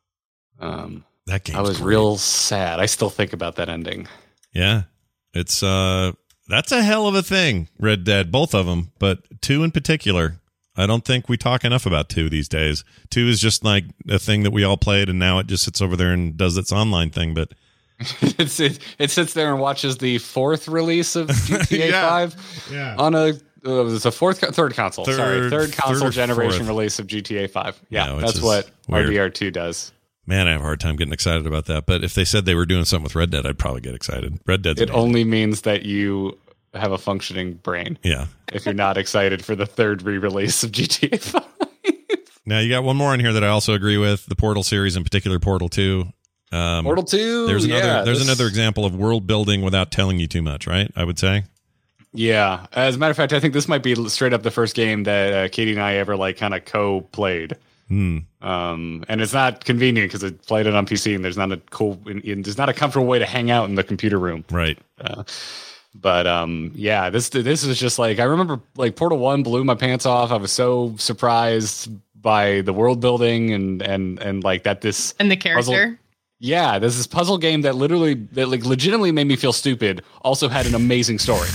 Speaker 5: Um,
Speaker 4: that game.
Speaker 5: I was real sad. I still think about that ending.
Speaker 4: Yeah, it's uh, that's a hell of a thing. Red Dead, both of them, but two in particular. I don't think we talk enough about two these days. Two is just like a thing that we all played, and now it just sits over there and does its online thing. But
Speaker 5: it's, it, it sits there and watches the fourth release of G T A
Speaker 4: Yeah.
Speaker 5: five
Speaker 4: yeah,
Speaker 5: on a uh, it was a fourth co- third console.
Speaker 4: Third-
Speaker 5: sorry, third console
Speaker 4: third or
Speaker 5: generation
Speaker 4: fourth.
Speaker 5: release of G T A five. Yeah,
Speaker 4: Yeah, which
Speaker 5: that's
Speaker 4: is
Speaker 5: what
Speaker 4: weird.
Speaker 5: R D R two does.
Speaker 4: man, I have a hard time getting excited about that. But if they said they were doing something with Red Dead, I'd probably get excited. Red Dead's
Speaker 5: It
Speaker 4: amazing.
Speaker 5: only means that you have a functioning brain
Speaker 4: yeah.
Speaker 5: if you're not excited for the third re-release of G T A five.
Speaker 4: Now you got one more in here that I also agree with, the Portal series, in particular Portal two. Um,
Speaker 5: Portal two.
Speaker 4: There's another.
Speaker 5: yeah,
Speaker 4: there's
Speaker 5: this-
Speaker 4: another example of world building without telling you too much, right? I would say.
Speaker 5: Yeah, as a matter of fact, I think this might be straight up the first game that uh, Katie and I ever like kind of co-played.
Speaker 4: Hmm.
Speaker 5: Um, and it's not convenient because it played it on P C, and there's not a cool, and, and there's not a comfortable way to hang out in the computer room.
Speaker 4: Right.
Speaker 5: Uh, but um, yeah, this this was just like I remember like Portal One blew my pants off. I was so surprised by the world building and and and like that this
Speaker 6: And the
Speaker 5: puzzle-
Speaker 6: character.
Speaker 5: yeah, there's this puzzle game that literally that like legitimately made me feel stupid. Also had an amazing story.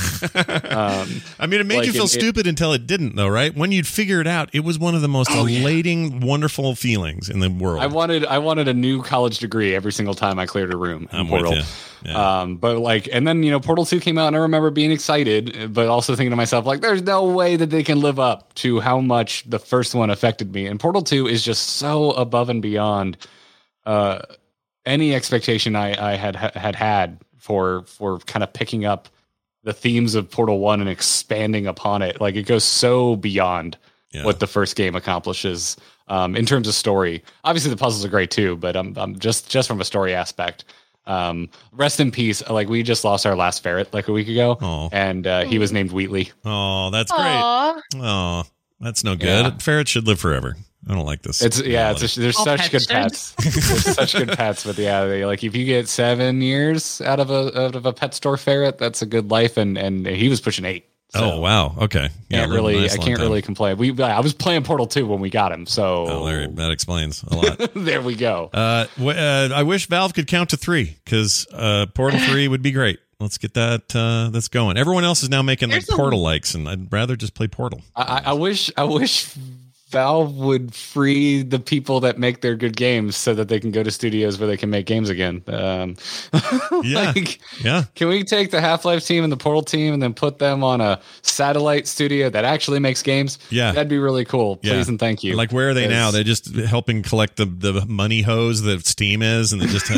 Speaker 5: um,
Speaker 4: I mean, it made
Speaker 5: Like,
Speaker 4: you feel
Speaker 5: it-
Speaker 4: stupid until it didn't, though, right? When you'd figure it out, it was one of the most elating, wonderful feelings in the world.
Speaker 5: I wanted I wanted a new college degree every single time I cleared a room in
Speaker 4: I'm with
Speaker 5: Portal.
Speaker 4: you. Yeah.
Speaker 5: Um, but like, and then you know, Portal two came out, and I remember being excited, but also thinking to myself, like, there's no way that they can live up to how much the first one affected me. And Portal two is just so above and beyond uh, any expectation I, I had had had for for kind of picking up the themes of Portal one and expanding upon it. Like, it goes so beyond
Speaker 4: Yeah.
Speaker 5: what the first game accomplishes um, in terms of story. Obviously, the puzzles are great too, but I'm, I'm just just from a story aspect. Um, rest in peace. Like, we just lost our last ferret like a week ago,
Speaker 4: Aw.
Speaker 5: and uh, he was named Wheatley.
Speaker 4: Oh, that's great.
Speaker 6: Aw.
Speaker 4: Oh, that's no good.
Speaker 5: Yeah.
Speaker 4: Ferrets should live forever. I don't like this.
Speaker 5: It's yeah, it's a, there's
Speaker 6: All
Speaker 5: such good
Speaker 6: pets
Speaker 5: pets. There's such good pets, but yeah, they, like if you get seven years out of a out of a pet store ferret, that's a good life. And and he was pushing eight. So
Speaker 4: oh wow. Okay. Yeah.
Speaker 5: can't
Speaker 4: live a
Speaker 5: really,
Speaker 4: nice
Speaker 5: I
Speaker 4: long
Speaker 5: can't
Speaker 4: time.
Speaker 5: really complain. We I was playing Portal two when we got him, so
Speaker 4: Oh, there, that explains a lot.
Speaker 5: there we go.
Speaker 4: Uh, w- uh, I wish Valve could count to three because uh, Portal three would be great. Let's get that uh, that's going. Everyone else is now making like
Speaker 6: There's a-
Speaker 4: Portal likes, and I'd rather just play Portal.
Speaker 5: I, I wish I wish Valve would free the people that make their good games so that they can go to studios where they can make games again. Um,
Speaker 4: yeah.
Speaker 5: like,
Speaker 4: yeah.
Speaker 5: Can we take the Half-Life team and the Portal team and then put them on a satellite studio that actually makes games?
Speaker 4: Yeah.
Speaker 5: That'd be really cool. Please
Speaker 4: yeah.
Speaker 5: and thank you.
Speaker 4: Like, where are they now? They're just helping collect the, the money hose that Steam is, and they just have,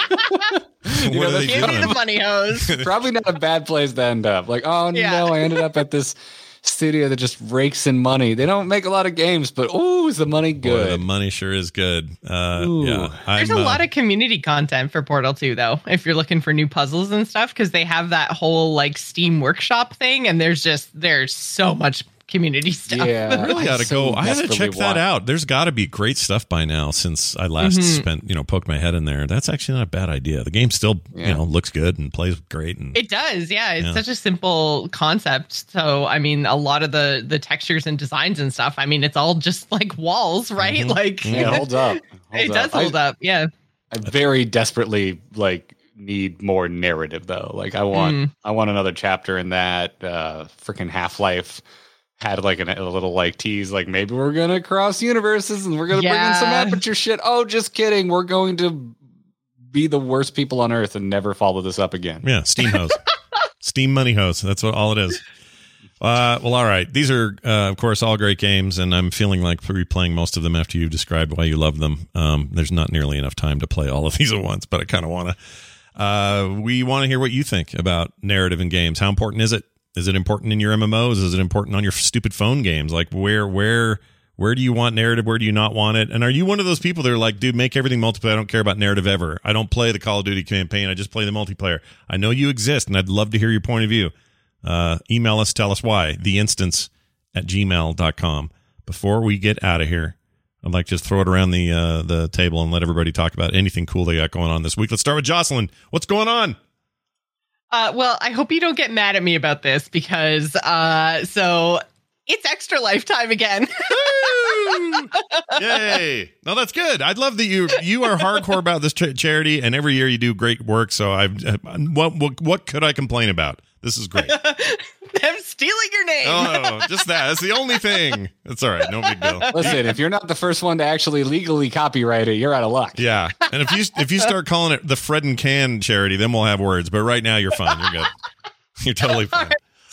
Speaker 4: what
Speaker 5: know,
Speaker 4: are they
Speaker 6: Give me
Speaker 4: doing?
Speaker 6: the money hose.
Speaker 5: Probably not a bad place to end up. Like, oh
Speaker 6: Yeah.
Speaker 5: no, I ended up at this studio that just rakes in money. They don't make a lot of games, but oh, is the money good?
Speaker 4: Boy, the money sure is good. Uh,
Speaker 5: Ooh.
Speaker 4: yeah,
Speaker 6: There's
Speaker 4: I'm,
Speaker 6: a
Speaker 4: uh,
Speaker 6: lot of community content for Portal two, though, if you're looking for new puzzles and stuff, because they have that whole like Steam Workshop thing, and there's just there's so much community stuff.
Speaker 5: Yeah.
Speaker 4: I really got to
Speaker 5: so
Speaker 4: go. I haven't
Speaker 5: desperately
Speaker 4: checked that
Speaker 5: want-
Speaker 4: out. There's got to be great stuff by now since I last
Speaker 6: Mhm.
Speaker 4: spent, you know, poked my head in there. That's actually not a bad idea. The game still,
Speaker 5: Yeah.
Speaker 4: you know, looks good and plays great. And
Speaker 6: It does, yeah. It's
Speaker 4: Yeah.
Speaker 6: such a simple concept. So, I mean, a lot of the the textures and designs and stuff, I mean, it's all just like walls, right?
Speaker 4: Mhm.
Speaker 6: Like,
Speaker 5: Yeah, it holds up. Holds
Speaker 6: it does
Speaker 5: up.
Speaker 6: hold
Speaker 5: I,
Speaker 6: up. Yeah.
Speaker 5: I very desperately like need more narrative though. Like I want
Speaker 6: Mm.
Speaker 5: I want another chapter in that. Uh freaking Half-Life had like an, a little like tease, like maybe we're gonna cross universes and we're gonna bring in some
Speaker 6: Yeah.
Speaker 5: aperture shit. Oh, just kidding. We're going to be the worst people on earth and never follow this up again.
Speaker 4: yeah, Steam hose, Steam money hose. That's what all it is. Uh, well, all right. These are, uh, of course, all great games, and I'm feeling like replaying most of them after you've described why you love them. Um, there's not nearly enough time to play all of these at once, but I kind of want to. Uh, we want to hear what you think about narrative in games. How important is it? Is it important in your M M Os? Is it important on your stupid phone games? Like, where, where, where do you want narrative? Where do you not want it? And are you one of those people that are like, dude, make everything multiplayer. I don't care about narrative ever. I don't play the Call of Duty campaign. I just play the multiplayer. I know you exist, and I'd love to hear your point of view. Uh, email us, tell us why. The instance at gmail dot com. Before we get out of here, I'd like to just throw it around the uh, the table and let everybody talk about anything cool they got going on this week. Let's start with Jocelyn. What's going on?
Speaker 6: Uh, well, I hope you don't get mad at me about this because uh, so it's Extra Lifetime again.
Speaker 4: Woo! Yay! No, that's good. I'd love that you you are hardcore about this ch- charity, and every year you do great work. So I've uh, what what what could I complain about? This is great.
Speaker 6: I'm stealing your name.
Speaker 4: Oh, just that. That's the only thing. That's all right. No big deal.
Speaker 5: Listen, if you're not the first one to actually legally copyright it, you're out of luck.
Speaker 4: Yeah, and if you if you start calling it the Fred and Can charity, then we'll have words. But right now, you're fine. You're good. You're totally fine.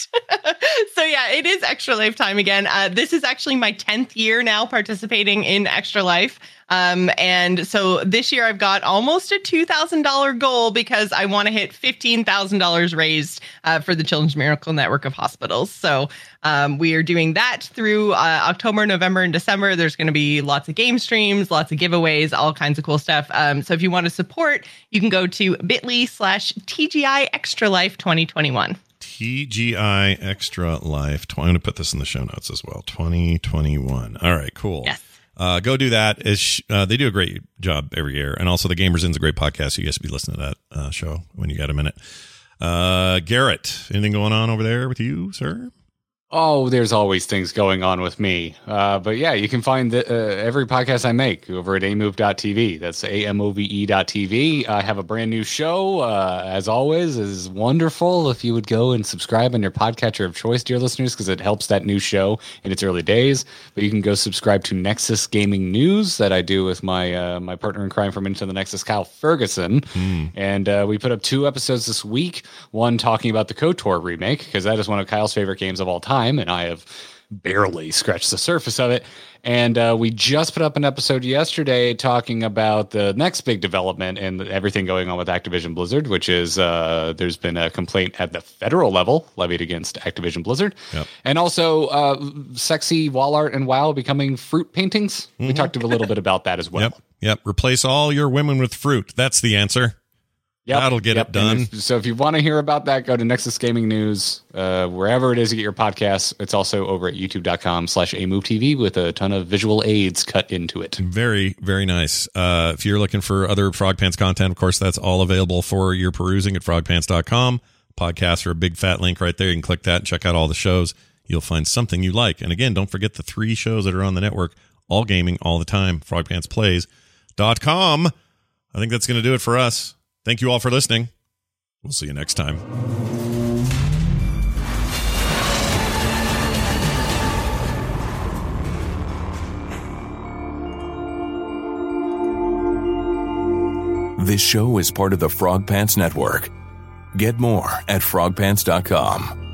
Speaker 6: So yeah, it is Extra Lifetime again. Uh, this is actually my tenth year now participating in Extra Life. Um, and so this year I've got almost a two thousand dollars goal because I want to hit fifteen thousand dollars raised uh, for the Children's Miracle Network of Hospitals. So um, we are doing that through uh, October, November, and December. There's going to be lots of game streams, lots of giveaways, all kinds of cool stuff. Um, so if you want to support, you can go to bit.ly slash TGI Extra Life twenty twenty-one.
Speaker 4: T G I Extra Life. I'm going to put this in the show notes as well. twenty twenty-one. All right, cool.
Speaker 6: Yes.
Speaker 4: Uh, go do that. Is uh, they do a great job every year, and also the Gamers Inn's a great podcast. So you guys should be listening to that uh, show when you got a minute. Uh, Garrett, anything going on over there with you, sir?
Speaker 5: Oh, there's always things going on with me. Uh, but yeah, you can find the, uh, every podcast I make over at amove dot t v. That's A M O V E dot T V. I have a brand new show, uh, as always, is wonderful. If you would go and subscribe on your podcatcher of choice, dear listeners, because it helps that new show in its early days. But you can go subscribe to Nexus Gaming News that I do with my uh, my partner in crime from Into the Nexus, Kyle Ferguson.
Speaker 4: Mm.
Speaker 5: And uh, we put up two episodes this week, one talking about the KOTOR remake, because that is one of Kyle's favorite games of all time. And I have barely scratched the surface of it. And uh, we just put up an episode yesterday talking about the next big development and everything going on with Activision Blizzard, which is uh, there's been a complaint at the federal level levied against Activision Blizzard.
Speaker 4: Yep.
Speaker 5: And also uh, sexy wall art and WoW becoming fruit paintings. Mm-hmm. We talked a little bit about that as well.
Speaker 4: Yep. Yep. Replace all your women with fruit. That's the answer. Yep, That'll get yep. it done.
Speaker 5: If, so if you want to hear about that, go to Nexus Gaming News, uh, wherever it is you get your podcasts. It's also over at youtube.com slash AMoveTV with a ton of visual aids cut into it.
Speaker 4: Very, very nice. Uh, if you're looking for other Frog Pants content, of course, that's all available for your perusing at frog pants dot com. Podcasts are a big fat link right there. You can click that and check out all the shows. You'll find something you like. And again, don't forget the three shows that are on the network, all gaming, all the time, frog pants plays dot com. I think that's going to do it for us. Thank you all for listening. We'll see you next time.
Speaker 7: This show is part of the Frog Pants Network. Get more at frog pants dot com.